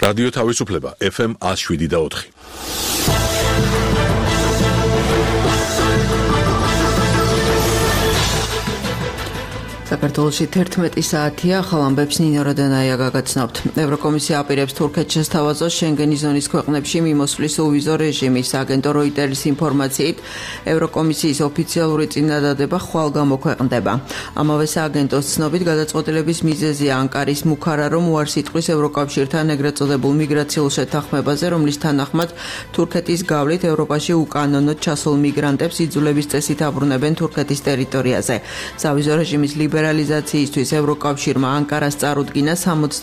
რადიო თავისუფლება FM 107.4. საქართველოში 11 საათია, ახალ ამბებს ნინო როდანაია გაგაცნობთ. ევროკომისია აპირებს თურქეთს შესთავაზოს შენგენის ზონის ქვეყნებში მიმოსვლის უვიზო რეჟიმის. აგენტო როიტერის ინფორმაციით, ევროკომისიის ოფიციალური წინადადება ხვალ გამოქვეყნდება. ამავე სააგენტოს ცნობით, გადაწყვეტილების მიზეზია ანკარის მუქარა, რომ უარს იტყვის ევროკავშირთან ეგრეთ წოდებულ მიგრაციულ შეთანხმებაზე, რომლის თანახმად თურქეთის გავლით ევროპაში უკანონოდ ჩასულ მიგრანტებს იძულების წესით აბრუნებენ თურქეთის ტერიტორიაზე. სავიზო რეჟიმის ლიბერალიზაციისთვის ევროკავშირმა ანკარას წარუდგინა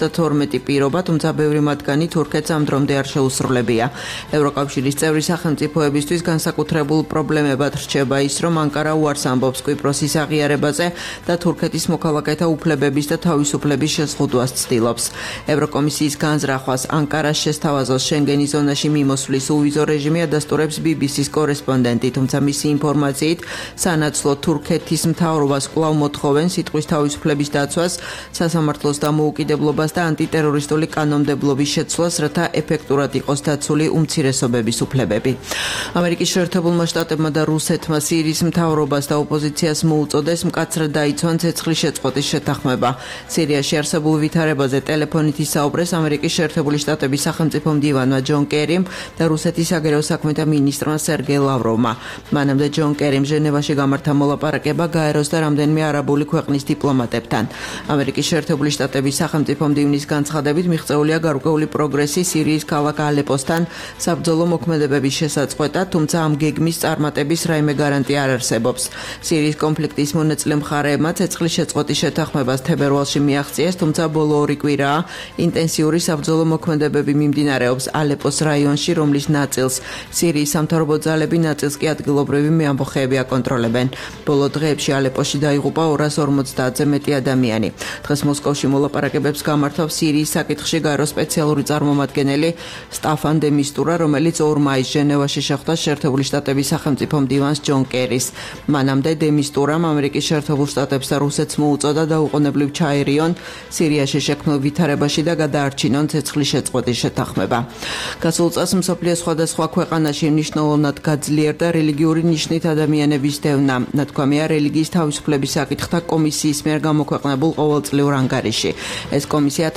72 პირობა, თუმცა ბევრი მათგანი თურქეთს ამ დრომდე არ შეუსრულებია. ევროკავშირის წევრი სახელმწიფოებისთვის განსაკუთრებულ პრობლემებად რჩება ის, რომ ანკარა უარს ამბობს კვიპროსის აღიარებაზე და თურქეთის მოქალაქეთა უფლებების და თავისუფლების შეზღუდვას ცდილობს. ევროკომისიის განზრახვას ანკარას შესთავაზოს შენგენის ზონაში მიმოსვლის უვიზო რეჟიმი ადასტურებს BBC-ის კორესპონდენტი, თუმცა მისი ინფორმაციით, სანაცვლოდ თურქეთის მთავრობას კვლავ მოთხოვენ სიტყვის თავისუფლების დაცვას, სასამართლოს დამოუკიდებლობას და ანტიტერორისტული კანონმდებლობის შეცვლას, რათა ეფექტურად იყოს დაცული უმცირესობების უფლებები. ამერიკის შეერთებულმა შტატებმა და რუსეთმა სირიის მთავრობას და ოპოზიციას მოუწოდეს მკაცრად დაიცვან ცეცხლის შეწყვეტის შეთანხმება. სირიაში არსებულ ვითარებაზე ტელეფონით ისაუბრეს ამერიკის შეერთებული შტატების სახელმწიფო მდივანმა ჯონ კერიმ და რუსეთის საგარეო საქმეთა მინისტრმა სერგეი ლავროვმა. მანამდე ჯონ კერიმ ჟენევაში გამართა მოლაპარაკება გაეროს და რამდენიმე არაბული ქვეყნის დიპლომატებთან. ამერიკის შეერთებული შტატების სახელმწიფო მდივნის განცხადებით მიღწეულია გარკვეული პროგრესი სირიის ქალაქ ალეპოსთან საბრძოლო მოქმედებების შესაწყვეტად, თუმცა ამ გეგმის წარმატების რაიმე გარანტია არ არსებობს. სირიის კონფლიქტის მონაწილე მხარეებმა ცეცხლის შეწყვეტის შეთანხმებას თებერვალში მიაღწიეს, თუმცა ბოლო 2 კვირაა ინტენსიური საბრძოლო მოქმედებები მიმდინარეობს ალეპოს რაიონში, რომლის ნაწილს სირიის სამთავრობო ძალები, ნაწილს კი ადგილობრივი მეამბოხეები აკონტროლებენ. ბოლო დღეებში ალეპოში დაიღუპა 250-ზე მეტი ადამიანი. დღეს მოსკოვში მოლაპარაკებებს გამართავს სირიის საკითხში გაეროს სპეციალური წარმომადგენელი სტაფან დე მისტურა, რომელიც 2 მაისს ჟენევაში შეხვდა შეერთებული შტატების სახელმწიფო მდივანს ჯონ კერის. მანამდე დე მისტურამ ამერიკის შეერთებულ შტატებს და რუსეთს მოუწოდა დაუყოვნებლივ ჩაერიონ სირიაში შექმნილ ვითარებაში და გადაარჩინონ ცეცხლის შეწყვეტის შეთანხმება. გასულ წელს მსოფლიოს სხვადასხვა ქვეყანაში მნიშვნელოვნად გაძლიერდა რელიგიური ნიშნით ადამიანების დევნა. ნათქვამია რელიგიის თავისუფლების საკითხთა კომისიის მიერ გამოქვეყნებულ ყოველწლიურ ანგარიში. ეს კომისია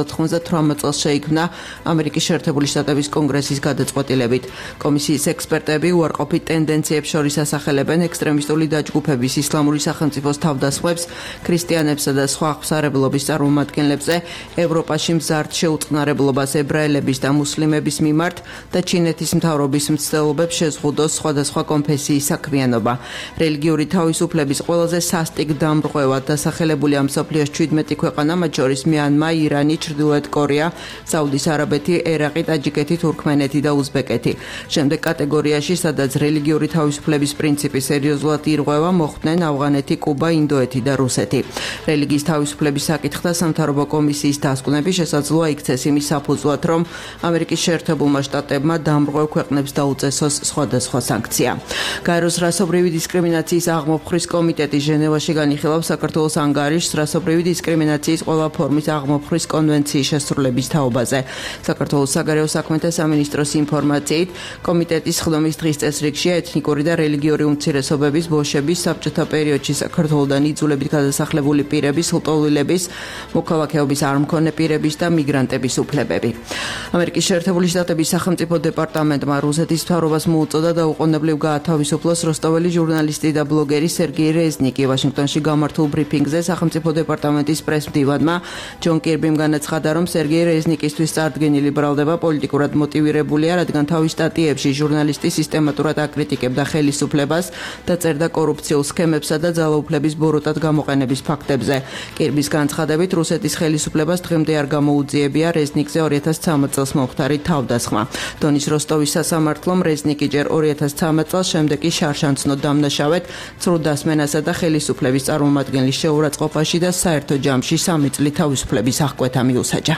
1998 წელს შეიქმნა ამერიკის შეერთებული შტატების კონგრესის გადაწყვეტილებით. კომისიის ექსპერტები უარყოფით ტენდენციებს შორის ასახელებენ ექსტრემისტული დაჯგუფების, ისლამური სახელმწიფოს თავდასხმებს, ქრისტიანებსა და სხვა აღმსარებლობის წარმომადგენლებზე, ევროპაში მზარდ შეუწყნარებლობას ებრაელების და მუსლიმების მიმართ და ჩინეთის მთავრობის მცდელობებს შეზღუდოს სხვადასხვა კონფესიის საქმიანობა. რელიგიური თავისუფლების ყველაზე სასტიკ დამრღვევად დასახელებულია მსოფლიოს 17 ქვეყანა, მათ შორის მიანმა, ირანი, ჩრდილოეთ კორეა, საუდის არაბეთი, ერაყი, ტაჯიკეთი, თურქმენეთი და უზბეკეთი. შემდეგ კატეგორიაში, სადაც რელიგიური თავისუფლების პრინციპი სერიოზულად ირღვევა, მოხვდნენ ავღანეთი, კუბა, ინდოეთი და რუსეთი. რელიგიის თავისუფლების საკითხთა სამთავრობო კომისიის დასკვნები შესაძლოა იქცეს იმის საფუძვლად, რომ ამერიკის შეერთებულმა შტატებმა დამრღვევ ქვეყნებს დაუწესოს სხვადასხვა სანქცია. გაეროს რასობრივი დისკრიმინაციის აღმოფხრის კომიტეტი ჟენევაში განიხილავს საქართველოს ანგარიშს რასობრივი დისკრიმინაციის ყველა ფორმის აღმოფხრის კონვენციის შესრულების თაობაზე. საქართველოს საგარეო საქმეთა სამინისტროს ინფორმაციით, კომიტეტის ხდომის დღის წესრიგშია ეთნიკური და რელიგიური უმცირესობების, ბოშების, საბჭოთა პერიოდში საქართველოდან იძულებით გადასახლებული პირების, ლტოლვილების, მოქალაქეობის არ მქონე პირების და მიგრანტების უფლებები. ამერიკის შეერთებული შტატების სახელმწიფო დეპარტამენტმა რუსეთის მთავრობას მოუწოდა დაუყოვნებლივ გაათავისუფლოს როსტოველი ჟურნალისტი და ბლოგერი სერგეი რეზნიკი. ვაშინგტონში გამართულ ბრიფინგზე სახელმწიფო დეპარტამენტის პრეს-მდივანმა ჯონ კირბიმ განაცხადა, რომ სერგეი რეზნიკისთვის წარდგენილი ბრალდება პოლიტიკურად მოტივირებულია, რადგან თავის სტატიებში ჟურნალისტი სისტემატურად აკრიტიკებდა ხელისუფლებას და წერდა კორუფციულ სქემებსა და ძალაუფლების ბოროტად გამოყენების ფაქტებზე. კირბის განცხადებით, რუსეთის ხელისუფლებას დღემდე არ გამოუძიებია რეზნიკზე 2013 წელს მომხდარი თავდასხმა. დონის როსტოვის სასამართლომ რეზნიკი ჯერ 2013 წელს, შემდეგ კი შარშანცნო დამნაშავედ, ცრუ დასმენასა და ხელისუფლების წარმომადგენლის შეურაცხყოფაში და საერთო ჯამში 3 წლით თავისუფლების აღკვეთა მიუსაჯა.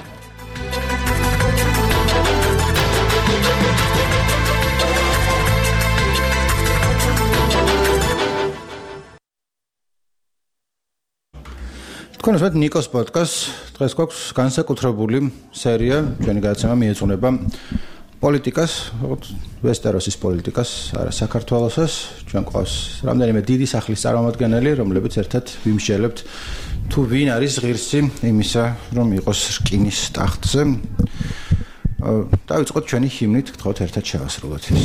თქვენ უსმენთ ნიკოს პოდკასტს. დღეს გვაქვს განსაკუთრებული სერია, ჩვენი გადაცემა მიეძღვნება პოლიტიკას, ვესტეროსის პოლიტიკას, არა საქართველოსას. ჩვენ გვყავს რამდენიმე დიდი სახლის წარმომადგენელი, რომლებიც ერთად ვიმსჯელებთ თუ ვინ არის ღირსი იმისა, რომ იყოს რკინის ტახტზე. დავიწყოთ ჩვენი ჰიმნით, გთხოვთ ერთად შევასრულოთ ის.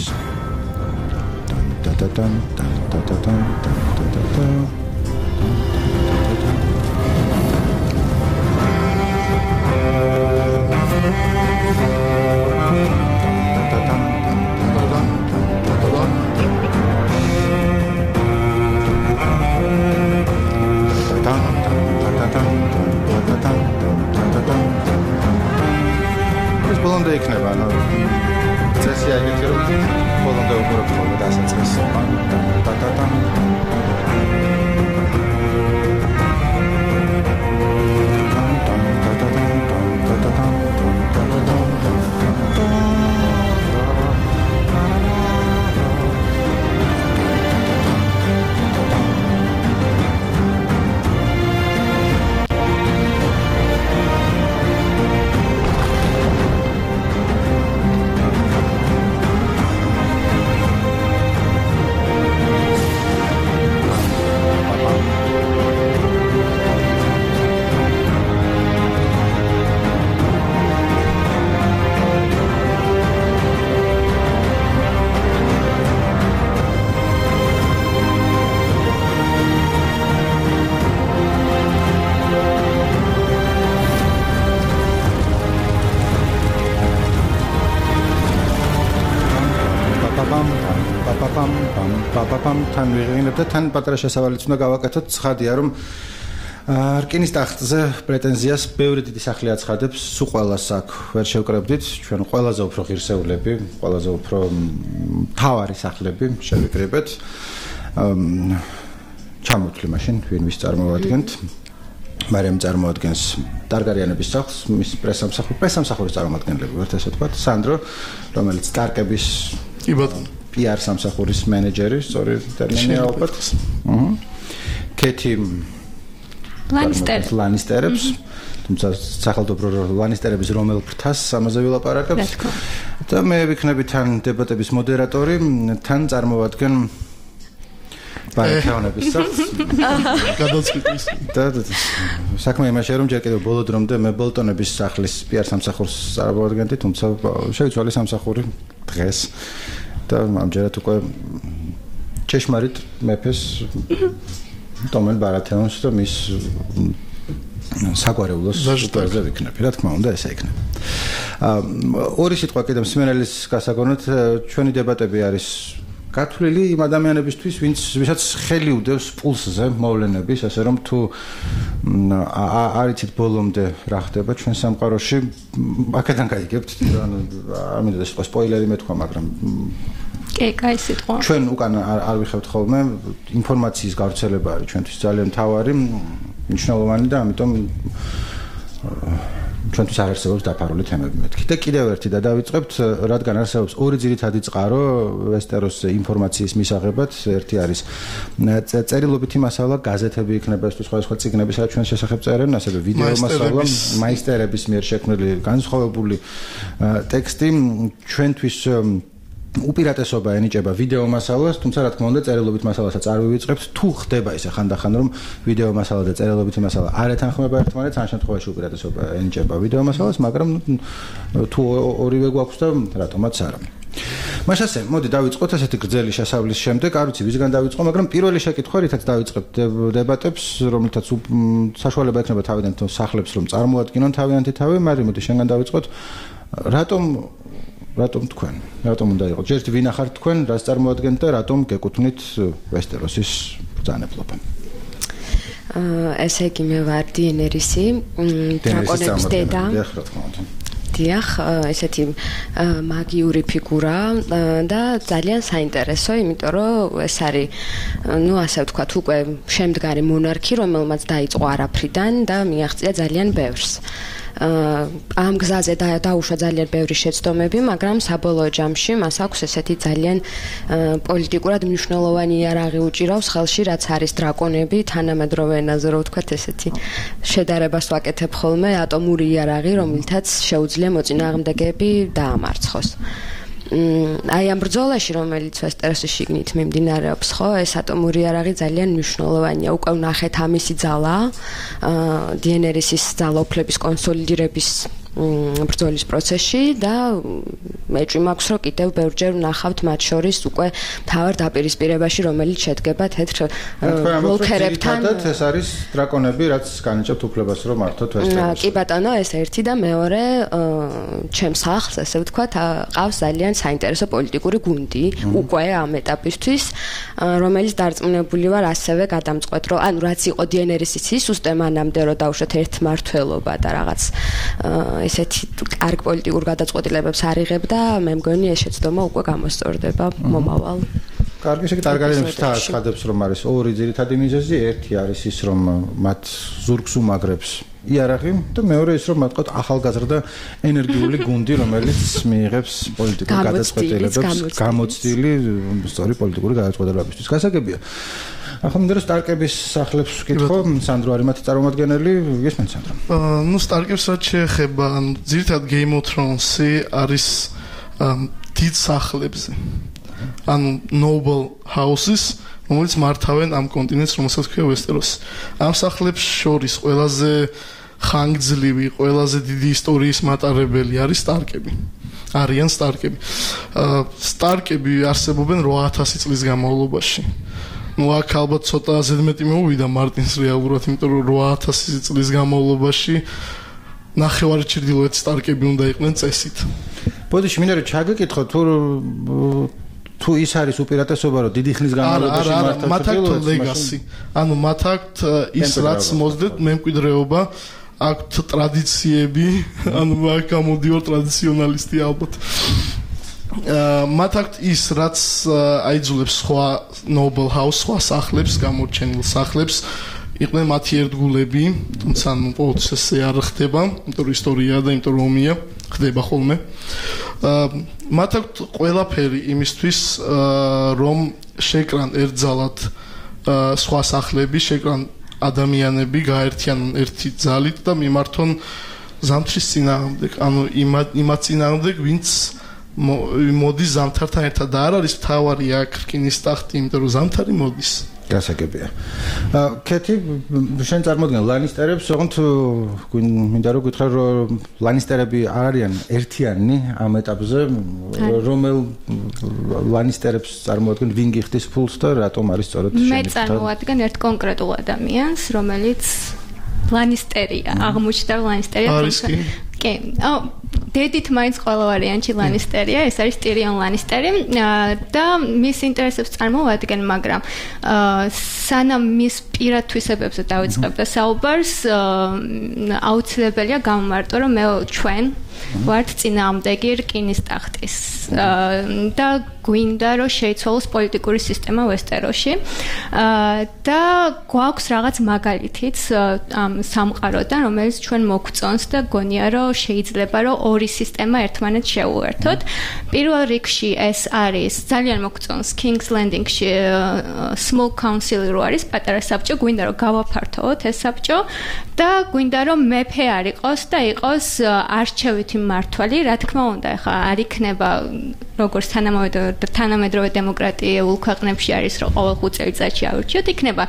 ეს ბოლომდე იქნება, ანუ წესია ეგეთი რომ ბოლომდე უყურებთ ხოლმე დასაწყისს. თან ვიღინებ და თან პატარა შესავალიც უნდა გავაკეთოთ. ცხადია რომ რკინის ტახტზე პრეტენზიას ბევრი დიდი სახლი აცხადებს, სულ ყველას აქ ვერ შევკრებდით. ჩვენ ყველაზე უფრო ღირსეულები, ყველაზე უფრო მთავარი სახლები შევიკრიბეთ. ჩამოთვლი მაშინ ვინ ვის წარმოვადგენთ. მარიამ წარმოადგენს ტარგარიანების სახლს, მის პრესამსახურის წარმომადგენლები ვართ, ესე ვთქვათ. სანდრო, რომელიც ტარკების PR სამსახურის მენეჯერი, სწორი ტერმინია ალბათ. კეთი ლანისტერებს, თუმცა სახელმწიფო ლანისტერების რომელ ფრთას ამაზე ვილაპარაკებთ. და მე ვიქნები თან დებატების მოდერატორი, თან წარმოვადგენ ბარათეონების სახლს. გადაწყვეტის. და საქმე იმაშია რომ ჯერ კიდევ ბოლო დრომდე მე ბოლტონების სახლის PR სამსახურს წარმოვადგენდი, თუმცა შეიცვალა სამსახური დღეს. და ამჯერად უკვე ჭეშმარიტ მეფეს დომენ ბარათეონს და მის საგვარეულოს ზოჟზე ვიქნები, რა თქმა უნდა ესე იქნება. ორი სიტყვა კიდევ მსმენელის გასაგონად, ჩვენი დებატები არის გათვლილი იმ ადამიანებისთვის, ვისაც ხელი უდევს პულსზე მოვლენების, ასე რომ თუ არიცით ბოლომდე რა ხდება ჩვენ სამყაროში, აქედან გაიგებთ, ანუ არ მინდა ეს სპოილერი მეთქვა, მაგრამ კაი სიტყვა. ჩვენ უკან არ ვიხევთ ხოლმე, ინფორმაციის გავრცელება არის ჩვენთვის ძალიან მთავარი, მნიშვნელოვანი და ამიტომ ჩვენთვის არ არსებობს დაფარული თემები მეთქი. და კიდევ ერთი და დავიწყებთ, რადგან არსებობს ორი ძირითადი წყარო ვესტეროსზე ინფორმაციის მისაღებად. ერთი არის წერილობითი მასალა, გაზეთები იქნება, ეს თუ სხვადასხვა წიგნები, სადაც ჩვენ შესახებ წერენ, ასევე ვიდეო მასალა, მაისტერების მიერ შექმნილი განსხვავებული ტექსტი. ჩვენთვის უპირატესობა ენიჭება ვიდეო მასალას, თუმცა რა თქმა უნდა წერილობით მასალასაც არ ვივიწყებთ. თუ ხდება ისე ხანდახან რომ ვიდეო მასალა და წერილობითი მასალა არ ეთანხმება ერთმანეთს, ამ შემთხვევაში უპირატესობა ენიჭება ვიდეო მასალას, მაგრამ თუ ორივე გვაქვს და რატომაც არა. მაშასე, მოდი დავიწყოთ ასეთი გრძელი შესავლის შემდეგ, არ ვიცი ვისგან დავიწყო, მაგრამ პირველი შეკითხვა, რითაც დავიწყებთ დებატებს, რომლითაც საშუალება ექნება თავიდან სახლებს რომ წარმოადგინონ თავიანთი თავი, მაგრამ მოდი შენგან დავიწყოთ. რატომ თქვენ? რატომ უნდა იყოს? ჯერ ვინ ახართ თქვენ, რას წარმოადგენთ და რატომ გეკუთვნით ვესტეროსის ბრძანებლობა? ესე იგი მე ვარ დიენერისი, დრაკონების დედა. დიახ, ესეთი მაგიური ფიგურა და ძალიან საინტერესო, იმიტომ რომ ეს არის, ну, ასე ვთქვათ, უკვე შემდგარი მონარქი, რომელმაც დაიწყო არაფრიდან და მიაღწია ძალიან ბევრს. ამ გზაზე დაუშვა ძალიან ბევრი შეცდომები, მაგრამ საბოლოო ჯამში მას აქვს ესეთი ძალიან პოლიტიკურად მნიშვნელოვანი იარაღი უჭირავს ხელში, რაც არის დრაკონები, თანამედროვე ენაზე რო ვთქვათ, ესეთი შედარებას ვაკეთებ ხოლმე ატომური იარაღი, რომელთაც შეუძლია მოწინააღმდეგეები დაამარცხოს. აი ამ ბრძოლაში, რომელიც ვესტეროსის შიგნით მიმდინარეობს, ხო, ეს ატომური იარაღი ძალიან მნიშვნელოვანია. უკვე ვნახეთ ამისი ძალა, დიენერისის ძალაუფლების კონსოლიდირების ბრძოლის პროცესში და მეჭვი მაქვს, რომ კიდევ ბევრჯერ ვნახავთ მათ შორის უკვე მთავარ დაპირისპირებაში, რომელიც შედგება თეთრ ვოლქერებთან. ეს არის დრაკონები, რაც განიჭებთ უფლებას, რომ მართოთ ვესტეროსს. კი ბატონო, ეს ერთი და მეორე, ჩემს სახლს, ესე ვთქვათ, ყავს ძალიან საინტერესო პოლიტიკური გუნდი, უკვე ამ ეტაპისთვის, რომელიც დარწმუნებული ვარ ასევე გადამწყვეტ, რომ ანუ რაც იყო დიენერისის სისტემა მანამდე, რომ დავუშვათ ერთმართველობა და რაღაც ესეთი კარგ პოლიტიკურ გადაწყვეტილებებს არიღებდა, მე მგონი ეს შეცდომა უკვე გამოსწორდება მომავალ. კარგი, ესე იგი ტარგარიენებს ცხადებს, რომ არის ორი ძირითადი მიზეზი, ერთი არის ის, რომ მათ ზურგს უმაგრებს იარაღი და მეორე ის, რომ მათ ყავთ ახალგაზრდა ენერგიული გუნდი, რომელიც მიიღებს პოლიტიკურ გადაწყვეტილებებს, გამოცდილი სწორი პოლიტიკური გადაწყვეტილებებისთვის. გასაგებია. ახლა მინდა რომ სტარკების სახლებს ვკითხო, სანდრო არის მათი წარმომადგენელი, გესმენთ სანდრო? ნუ სტარკებს რაც შეეხება, ძირითადად Game of Thrones-ი არის დიდ სახლებზე. ანუ noble houses, რომელიც მართავენ ამ კონტინენტს, რომელსაც ქვია ვესტეროსი. ამ სახლებს შორის ყველაზე ხანგრძლივი, ყველაზე დიდი ისტორიის მატარებელი არის სტარკები. არიან სტარკები. სტარკები არსებობენ 8000 წლის განმავლობაში. ნუ აქ ალბათ ცოტა ზედმეტი მოვიდა მარტინს რეალურად, იმიტომ რომ 8000 წლის განმავლობაში ნახევარი ჩრდილოეთის სტარკები უნდა იყვნენ წესით. ბოდიში მინდა რომ ჩაგეკითხო თუ ის არის უპირატესობა, რომ დიდი ხნის განმავლობაში მართავენ მათ აქვთ ლეგასი. ანუ მათ აქვთ ის რაც მოძდეთ მემკვიდრეობა, აქვთ ტრადიციები, ანუ აქ გამოდიოდნენ ტრადიციონალისტი ალბათ. მათ აქვთ ის რაც აიძულებს სხვა noble house, სხვა სახლებს, გამორჩენილ სახლებს იყვნენ მათი ერთგულები, თუმცა ყოველთვის ესე არ ხდება, იმიტომ რომ ისტორიაა და იმიტომ რომ ომია, ხდება ხოლმე. მათ აქვთ ყველაფერი იმისთვის, რომ შეკრან ერთძალად სხვა სახლები, შეკრან ადამიანები, გაერთიანონ ერთი ძალით და მიმართონ ზამთრის წინააღმდეგ, ანუ იმათ წინააღმდეგ, ვინც მოდის ზამთართან ერთად და არ არის მთავარი აქ რკინის ტახტი, იმიტომ რომ ზამთარი მოდის. გასაგებია. კეთი, შენ წარმოგიდგენ ლანისტერებს, ოღონდ მინდა რომ გითხრა, რომ ლანისტერები არიან ერთიანი ამ ეტაპზე, რომელ ლანისტერებს წარმოგიდგენ, ვინ გიხდის ფულს და რატომ არის სწორედ შენ? მე წარმოვადგენ ერთ კონკრეტულ ადამიანს, რომელიც ლანისტერია, აღმოჩნდა ლანისტერია. არის კი? კი. დედით მაინც ყველა ვარიანტი ლანისტერია, ეს არის ტირიონ ლანისტერი და მის ინტერესებს წარმოვადგენ, მაგრამ სანამ მის პირად თვისებებზე დავიწყებდა საუბარს, აუცილებელია გამომარტო, რომ მე ჩვენ ვართ წინააღმდეგი რკინის ტახტის და გვინდა რომ შეიცვალოს პოლიტიკური სისტემა ვესტეროში და გვაქვს რაღაც მაგალითიც ამ სამყაროდან, რომელიც ჩვენ მოგწონს და გონია რომ შეიძლება რომ ორი სისტემა ერთმანეთს შეუერთოთ. პირველ რიგში ეს არის ძალიან მოგწონს King's Landing-ში small council რო არის პატარა საბჭო, გვინდა რომ გავაფართოვოთ ეს საბჭო და გვინდა რომ მეფე არ იყოს და იყოს არჩევითი მმართველი, რა თქმა უნდა, ახლა არ იქნება როგორც თანამედროვე დემოკრატიულ ქვეყნებში არის, რომ ყოველ 5 წელიწადში აურჩიოთ, იქნება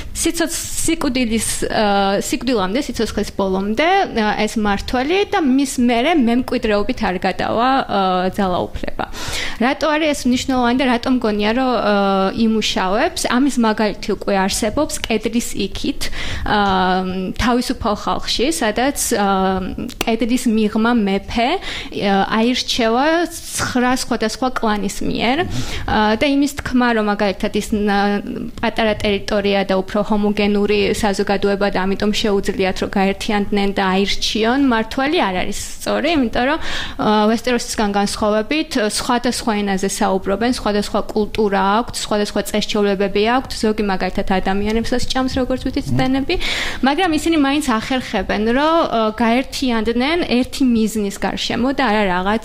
სიკვდილამდე, სიცოცხლის ბოლომდე ეს მმართველი და მის მერე მემკვიდრეობით არ გადავა ძალაუფლება. რატო არის ეს მნიშვნელოვანი და რატომ გონია რომ იმუშავებს? ამის მაგალითი უკვე არსებობს კედრის იქით, თავისუფალ ხალხში, სადაც კედრის მიღმა მეფე აირჩევა 9 სხვადასხვა კლანის მიერ და იმის თქმა, რომ მაგალითად ის პატარა ტერიტორია და უფრო ჰომოგენური საზოგადოება და ამიტომ შეუძლიათ რომ გაერთიანდნენ და აირჩიონ მმართველი არ არის სწორი, იმიტომ რომ ვესტეროსისგან განსხვავებით სხვადასხვა სხვადასხვა ენაზე საუბრობენ, სხვადასხვა კულტურა აქვთ, სხვადასხვა წესჩვეულებები აქვთ, ზოგი მაგალითად ადამიანებსაც ჭამს როგორც ვთქვით წნენები, მაგრამ ისინი მაინც ახერხებენ, რომ გაერთიანდნენ ერთი მიზნის გარშემო და არა რაღაც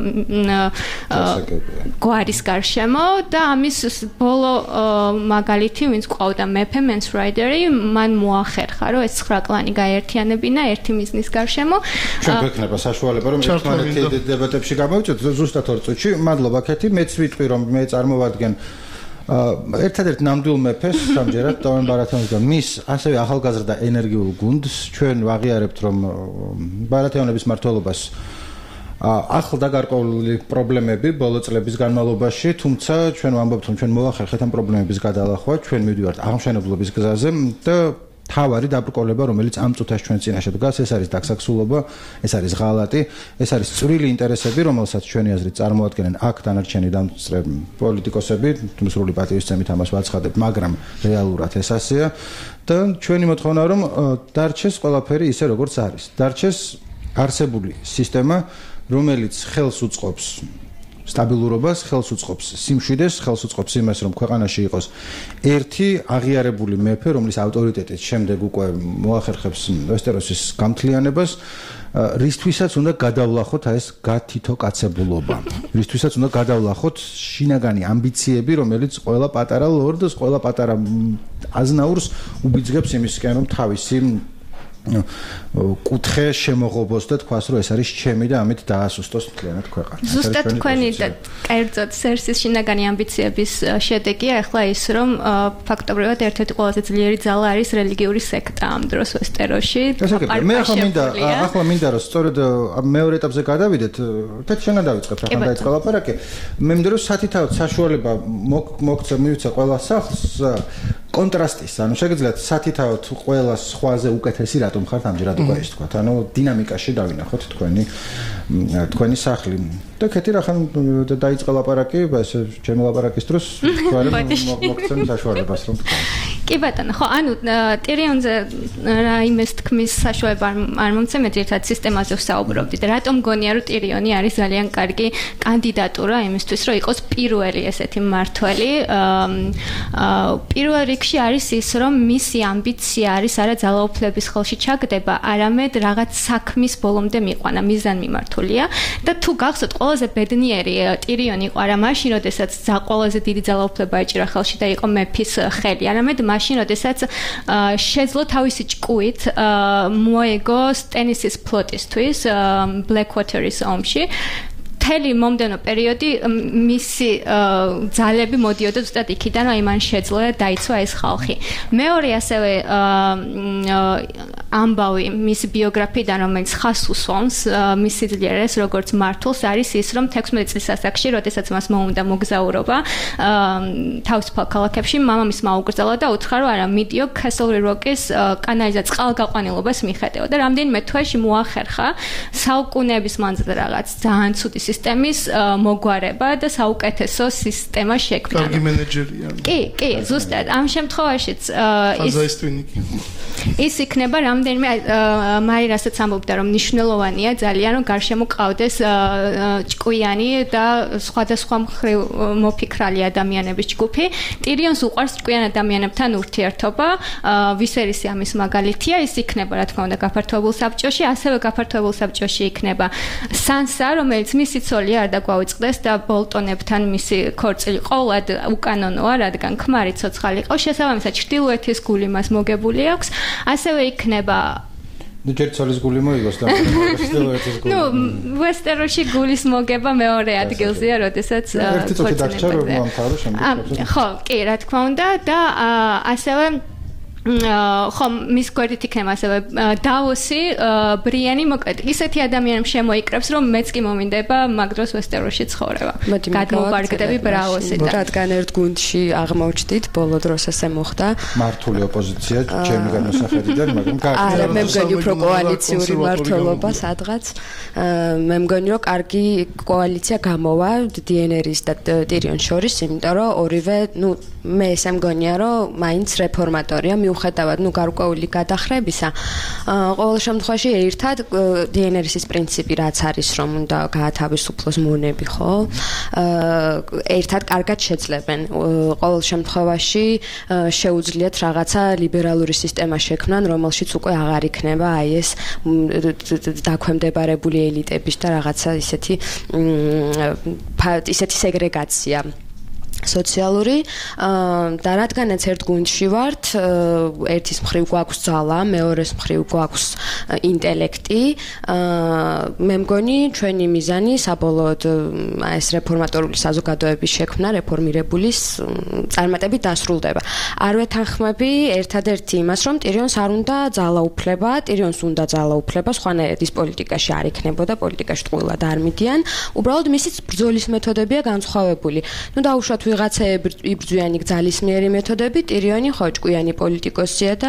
გვარის გარშემო და ამის ბოლო მაგალითი ვინც ყავდა მეფე Mance Rider-ი, მან მოახერხა, რომ ეს 9 კლანი გაერთიანებინა ერთი მიზნის გარშემო. ჩვენ გვექნება საშუალება რომ ერთმანეთი დებატებში გამოვიჭოთ ზუსტად 2 წუთში. მადლობა ქეთი, მეც ვიტყვი რომ მე წარმოვადგენ ერთადერთ ნამდვილ მეფეს სამჯერად დავენ ბარათეონის და მის ასევე ახალგაზრდა ენერგიულ გუნდს ჩვენ ვაღიარებთ რომ ბარათეონების მმართველობას ახალ და გარკვეული პრობლემები ბოლო წლების განმავლობაში, თუმცა ჩვენ ვამბობთ რომ ჩვენ მოახერხეთ ამ პრობლემების გადალახვა, ჩვენ მივდივართ აღმშენებლობის გზაზე და თავარი დაბრკოლება, რომელიც ამ წუთას ჩვენ წინაშე დგას, ეს არის დაქსაქსულობა, ეს არის ღალატი, ეს არის წვრილი ინტერესები, რომელსაც ჩვენი აზრით წარმოადგენენ აქ დანარჩენი დამწრე პოლიტიკოსები, სრული პატივისცემით ამას ვაცხადებ, მაგრამ რეალურად ეს ასეა და ჩვენი მოთხოვნა რომ დარჩეს ყველაფერი ისე როგორც არის. დარჩეს არსებული სისტემა, რომელიც ხელს უწყობს სტაბილურობას, ხელს უწყობს სიმშვიდეს, ხელს უწყობს იმას, რომ ქვეყანაში იყოს ერთი აღიარებული მეფე, რომლის ავტორიტეტით შემდეგ უკვე მოახერხებს ვესტეროსის გამთლიანებას, რისთვისაც უნდა გადავლახოთ ეს გათითოკაცებულობა. რისთვისაც უნდა გადავლახოთ შინაგანი ამბიციები, რომელიც ყველა პატარა ლორდს, ყველა პატარა აზნაურს უბიძგებს იმისკენ, რომ თავისი კუთხე შემოღობოს და თქვას რომ ეს არის ჩემი და ამით დაასუსტოს მთლიანად ქვეყანა. ზუსტად თქვენი და კერძოდ სერსის შინაგანი ამბიციების შედეგია ახლა ის რომ ფაქტობრივად ერთ-ერთი ყველაზე ძლიერი ძალა არის რელიგიური სექტა ამ დროს ვესტეროში. მე ახლა მინდა რომ სწორედ მეორე ეტაპზე გადავიდეთ, და შენ დავიწყებ ახლა დაიწყო ლაპარაკი. მე მინდა რომ სათითაოდ საშუალება მოგცა მივიცა ყველა სახლს კონტრასტის, ანუ შეგიძლიათ სათითაოდ ყველა სხვაზე უკეთესი რატომ ხართ ამჯერად უკვე ის თქვა. ანუ დინამიკაში დავინახოთ თქვენი სახლი. და ქეთი რახან დაიწყო ლაპარაკი, ესე ჩემი ლაპარაკის დროს თქვენ მოგცემ საშუალებას რომ თქვა. კი ბატონო, ხო, ანუ ტირიონზე რა იმეს თქმის საშუალება არ მომცემეთ ერთად სისტემაზე ვსაუბრობდით. რატომ გონია რომ ტირიონი არის ძალიან კარგი კანდიდატურა იმისთვის რომ იყოს პირველი ესეთი მმართველი? პირველ რიგში არის ის რომ მისი ამბიცია არის არა ძალაუფლების ხელში ჩაგდება, არამედ რაღაც საქმის ბოლომდე მიყვანა, მიზანმიმართულია და თუ გახსოვთ ყველაზე ბედნიერი ტირიონი იყო არა მაშინ, როდესაც ყველაზე დიდი ძალაუფლება ეჭირა ხელში და იყო მეფის ხელი, არამედ მაშინ, როდესაც შეძლო თავისი ჭკუით მოეგო სტენისის ფლოტისთვის ბლეკვოტერის ომში. მთელი მომდენო პერიოდი მისი ძალები მოდიოდა ზუსტად იქიდან, რომ მან შეძლო და დაიცვა ეს ხალხი. მეორე ასევე ამბავი მისი ბიოგრაფიიდან, რომელიც ხას უსვამს მის სიძლიერეს როგორც მმართველს, არის ის, რომ 16 წლის ასაკში, როდესაც მას მოუნდა მოგზაურობა თავისუფალ ქალაქებში, მამამისმა აუკრძალა და უთხრა, რომ არა, მიდიო Castle Rock-ის კანალიზაციის წყალგაყვანილობას მიხედეო და რამდენიმე თვეში მოახერხა საუკუნეების მანძილზე რაღაც ძალიან ცუდი სისტემის მოგვარება და საუკეთესო სისტემა შექმნა. კარგი მენეჯერია. კი, ზუსტად. ამ შემთხვევაშიც ის იქნება რამდენიმე მაირასაც ამბობდა რომ მნიშვნელოვანია ძალიან რომ გარშემო ყავდეს ჭკვიანი და სხვადასხვა მხრივ მოფიქრალი ადამიანების ჯგუფი. ტირიონს უყვარს ჭკვიან ადამიანებთან ურთიერთობა, ვისერისი ამის მაგალითია, ის იქნება რა თქმა უნდა გაფართოებულ საბჭოში, ასევე გაფართოებულ საბჭოში იქნება სანსა, რომელიც მისი ცოლი არ დაგვაუწყდეს და ბოლტონებთან მისი ქორწილი ყოვლად უკანონოა, რადგან ქმარი ცოცხალი იყო, შესაბამისად ჩრდილოეთის გული მას მოგებული აქვს. ასევე იქნება ჯერ ცოლის გული მოიგოს და ჩრდილოეთის გული. ვესტეროში გულის მოგება მეორე ადგილზეა, როდესაც ერთი წუთი დაგჭირ რომ მომთავრო შემდეგ. ხო, კი, რა თქმა უნდა და ასევე ხო, მის გვერდით იქნება ასევე დავოსი, ბრიანი, მოკლედ ისეთი ადამიანებს შემოიკრებს, რომ მეც კი მომინდება მაგ დროს ვესტეროში ცხოვრება. გადმოვარგდები ბრავოსი და რადგან ერთ გუნდში აღმოჩნდით, ბოლო დროს ესე მოხდა. მართული ოპოზიცია ჩემი განმოსახედიდან, მაგრამ არა, მე მგონი უფრო კოალიციური მმართველობა სადღაც. მე მგონი რომ კარგი კოალიცია გამოვა დიენერის და ტირიონს შორის, იმიტომ რომ ორივე, მე ესე მგონია რომ მაინც რეფორმატორია, მიუხედავად გარკვეული გადახრებისა, ყოველ შემთხვევაში ერთად DNR-ის პრინციპი რაც არის, რომ უნდა გაათავისუფლოს მონები, ხო? ერთად კარგად შეძლებენ. ყოველ შემთხვევაში შეუძლიათ რაღაცა ლიბერალური სისტემა შექმნან, რომელშიც უკვე აღარ იქნება აი ეს დაქვემდებარებული ელიტების და რაღაცა ისეთი სეგრეგაცია სოციალური და რადგანაც ერთ გუნდში ვართ, ერთის მხრივ გვაქვს ძალა, მეორეს მხრივ გვაქვს ინტელექტი, მე მგონი ჩვენი მიზანი საბოლოოდ ეს რეფორმატორული საზოგადოების შექმნა, რეფორმირებულის წარმატებით დასრულდება. არ ვეთანხმები ერთადერთი იმას, რომ ტირიონს არ უნდა ძალაუფლება, ტირიონს უნდა ძალაუფლება, სხვანაირად ის პოლიტიკაში არ იქნებოდა, პოლიტიკაში ტყუილად არ მიდიან, უბრალოდ მისი ბრძოლის მეთოდებია განსხვავებული. დაუშვათ ვიღაცები იბრძვიან ძალისმიერი მეთოდები, ტირიონი ხო ჭკვიანი პოლიტიკოსია და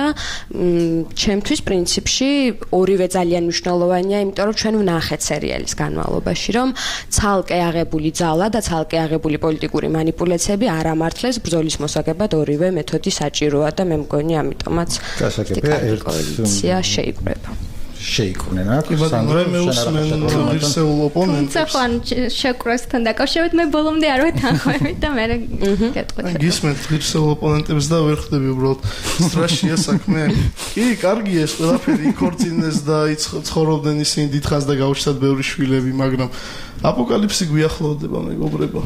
ჩემთვის პრინციპში ორივე ძალიან მნიშვნელოვანია, იმიტომ რომ ჩვენ ვნახეთ სერიალის განმავლობაში, რომ ცალკე აღებული ძალა და ცალკე აღებული პოლიტიკური მანიპულაციები არ ამართლეს ბრძოლის მოსაგებად ორივე მეთოდი საჭიროა და მე მგონი ამიტომაც კოალიცია შეიკრება. შეიკრნენ აქ მე უსმენ ღირსეულ ოპონენტებს. ცახან შეკრესთან დაკავშირებით მე ბოლომდე არ ვეთანხმები და მე გეტყვით. გისმენთ ღირსეულ ოპონენტებს და ვერ ხდები უბრალოდ სტრაშია საქმე. კი, კარგია ეს ყველაფერი იქორწინეს და ცხოვრობდნენ ისინი დიდხანს და გაუჩნდათ ბევრი შვილები, მაგრამ აპოკალიფსი გვიახლოვდება მეგობრებო.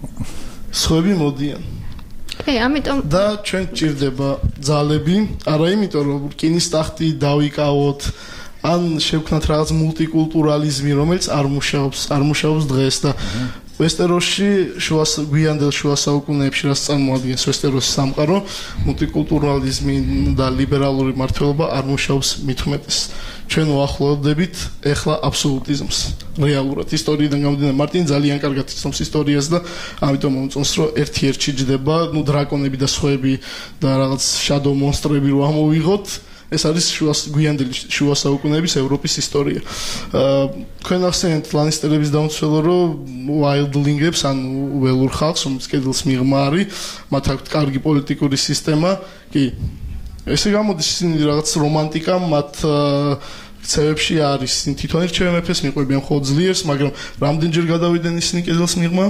სხვები მოდიან. ამიტომ და ჩვენ გჭირდება ძალები, არა იმიტომ რომ რკინის ტახტი დავიკავოთ ან შევქნათ რაღაც მულტიკულტურალიზმი, რომელიც არ მუშაობს დღეს და ვესტეროსში გვიანდელ შუა საუკუნეებში რაც წარმოადგენს ვესტეროსის სამყარო, მულტიკულტურალიზმი და ლიბერალური მართლობა არ მუშაობს მით უმეტეს. ჩვენ ვახლოვდებით ეხლა აბსოლუტიზმს. რეალურად ისტორიიდან გამომდინარე მარტინ ძალიან კარგად იცნობს ისტორიას და ამიტომ მომწონს რომ ერთ-ერთი ჯდება, დრაკონები და სხვები და რაღაც შადოუ მონსტრები რო ამოვიღოთ. ეს არის გვიანდელი შუა საუკუნეების ევროპის ისტორია. თქვენ ახსენეთ ლანისტერების დამცველო, რომ ვაილდლინგებს ან ველურ ხალხს, რომელიც კედელს მიღმა არის, მათ აქვთ კარგი პოლიტიკური სისტემა. კი. ესე გამოდის ისინი რაღაც რომანტიკა მათ ქცევებში არის. ისინი თვითონ ირჩევენ მეფეს, მიყვებიან მხოლოდ ძლიერს, მაგრამ რამდენჯერ გადავიდნენ ისინი კედელს მიღმა?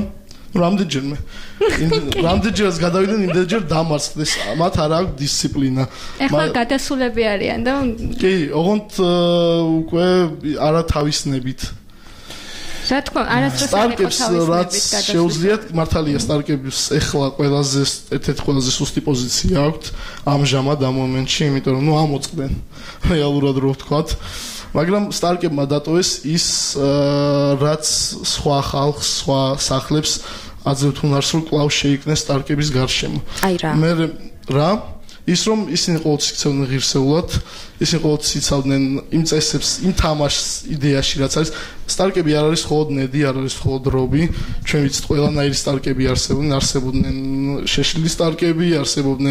რამდენჯერაც გადავიდნენ, იმდენჯერ დამარცხდეს. მათ არ აქვს დისციპლინა. ეხლა გადასულები არიან და კი, ოღონდ უკვე არავისნებით. რა თქმა უნდა, არასდროს არ იყო თავისნებით გადასული. შეუძლიათ მართალია სტარკების ეხლა ერთ-ერთი ყველაზე სუსტი პოზიცია აქვთ ამჟამად ამ მომენტში, იმიტომ რომ ამოწყდნენ რეალურად რო ვთქვათ. მაგრამ სტარკებმა დატოვეს ის რაც სხვა ხალხს, სხვა სახლებს აძლევთ უნარს რომ კვლავ შეიკნეს სტარკების გარშემო. მე რა ის რომ ისინი ყოველთვის იქცევდნენ ღირსეულად, ისინი ყოველთვის იცავდნენ იმ წესებს, იმ თამაშს იდეაში რაც არის. სტარკები არ არის მხოლოდ ნედი, არ არის მხოლოდ რობი. ჩვენ ვიცით ყველანაირი სტარკები არსებობდნენ შეშლილი სტარკები, არსებობდნენ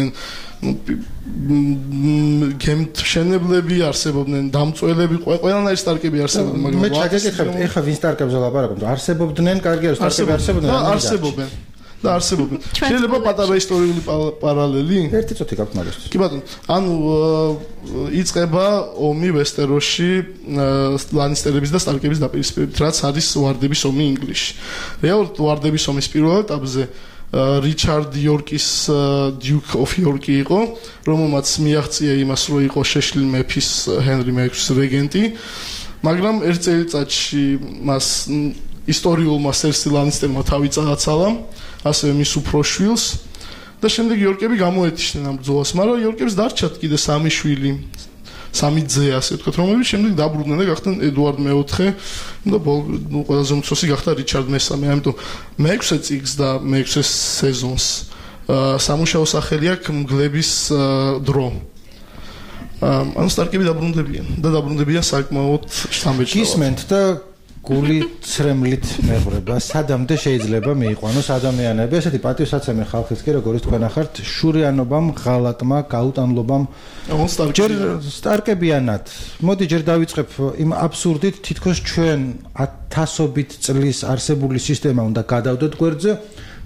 გემთმშენებლები, არსებობდნენ დამწველები, ყველანაირი სტარკები არსებობდნენ, მაგრამ მე ჩაგეკითხებთ, ეხლა ვინ სტარკებზე ლაპარაკობთ? არსებობდნენ, კარგი არის, სტარკები არსებობდნენ. და არსებობენ. შეიძლება პატარა ისტორიული პარალელი? ერთი წუთი გაქვთ მაგას. კი ბატონო, ანუ იწყება ომი ვესტეროსში ლანისტერების და სტარკების დაპირისპირებით, რაც არის ვარდების ომი ინგლისში. რეალურად ვარდების ომის პირველ ეტაპზე რიჩარდ იორკის Duke of York იყო, რომელმაც მიაღწია იმას, რომ იყო შეშლილი მეფის ჰენრი მე-6-ის რეგენტი, მაგრამ ერთ წელიწადში მას ისტორიულმა სერსი ლანისტერმა თავი წააცალა, ასევე მის უფროშვილს და შემდეგ იორკები გამოეთიშნენ ამ ბრძოლას, მაგრამ იორკებს დარჩათ კიდე 3 შვილი, 3 ძე, ასე ვთქვათ, რომლებიც შემდეგ დაბრუნდნენ და გახდნენ ედუარდ მე-4 და ყველაზე უმცროსი გახდა რიჩარდ მე-3. ამიტომ მე-6 წიგნს და მე-6 სეზონს სამუშაო სახელი აქვს მგლების დრო. ანუ სტარკები დაბრუნდებიან საკმაოდ სამბეჭდავად. გისმენთ და გული ცრემლით მეღრება, სადამდე შეიძლება მიიყვანოს ადამიანები, ესეთი პატივსაცემი ხალხის კი როგორიც თქვენ ახართ, შურიანობამ, ღალატმა, გაუტანლობამ, ჯერ სტარკებიანად. მოდი ჯერ დავიწყებ იმ აბსურდით, თითქოს ჩვენ 1000-ობით წლის არსებული სისტემა უნდა გადავდოთ გვერდზე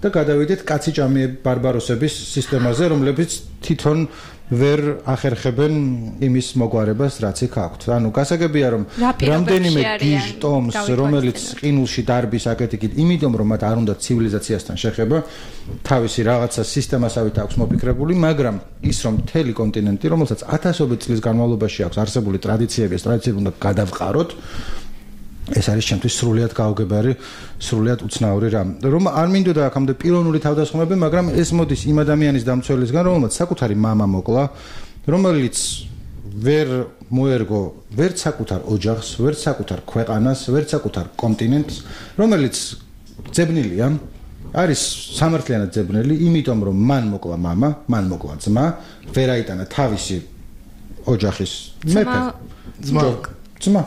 და გადავიდეთ კაცი-ჭამიები ბარბაროსების სისტემაზე, რომლებიც თვითონ ვერ ახერხებენ იმის მოგვარებას, რაც იქ აქვთ. ანუ გასაგებია, რომ რამდენიმე გიჟ ტომს, რომელიც ყინულში დარბის აკეთიკით, იმიტომ რომ მათ არ უნდა ცივილიზაციასთან შეხება, თავისი რაღაცა სისტემასავით აქვს მოფიქრებული, მაგრამ ის რომ მთელი კონტინენტი, რომელსაც ათასობით წლის განმავლობაში აქვს არსებული ტრადიციები, ეს ტრადიციები უნდა გადავყაროთ. ეს არის ჩემთვის სრულიად გაუგებარი, სრულიად უცნაური რამ. რომ არ მინდოდა აქამდე პიროვნული თავდასხმები, მაგრამ ეს მოდის იმ ადამიანის დამცველისგან, რომელმაც საკუთარი მამა მოკლა, რომელიც ვერ მოერგო ვერც საკუთარ ოჯახს, ვერც საკუთარ ქვეყანას, ვერც საკუთარ კონტინენტს, რომელიც ძებნილია, არის სამართლიანად ძებნელი, იმიტომ რომ მან მოკლა მამა, მან მოკლა ძმა, ვერ აიტანა თავისი ოჯახის მეფე. ძმა.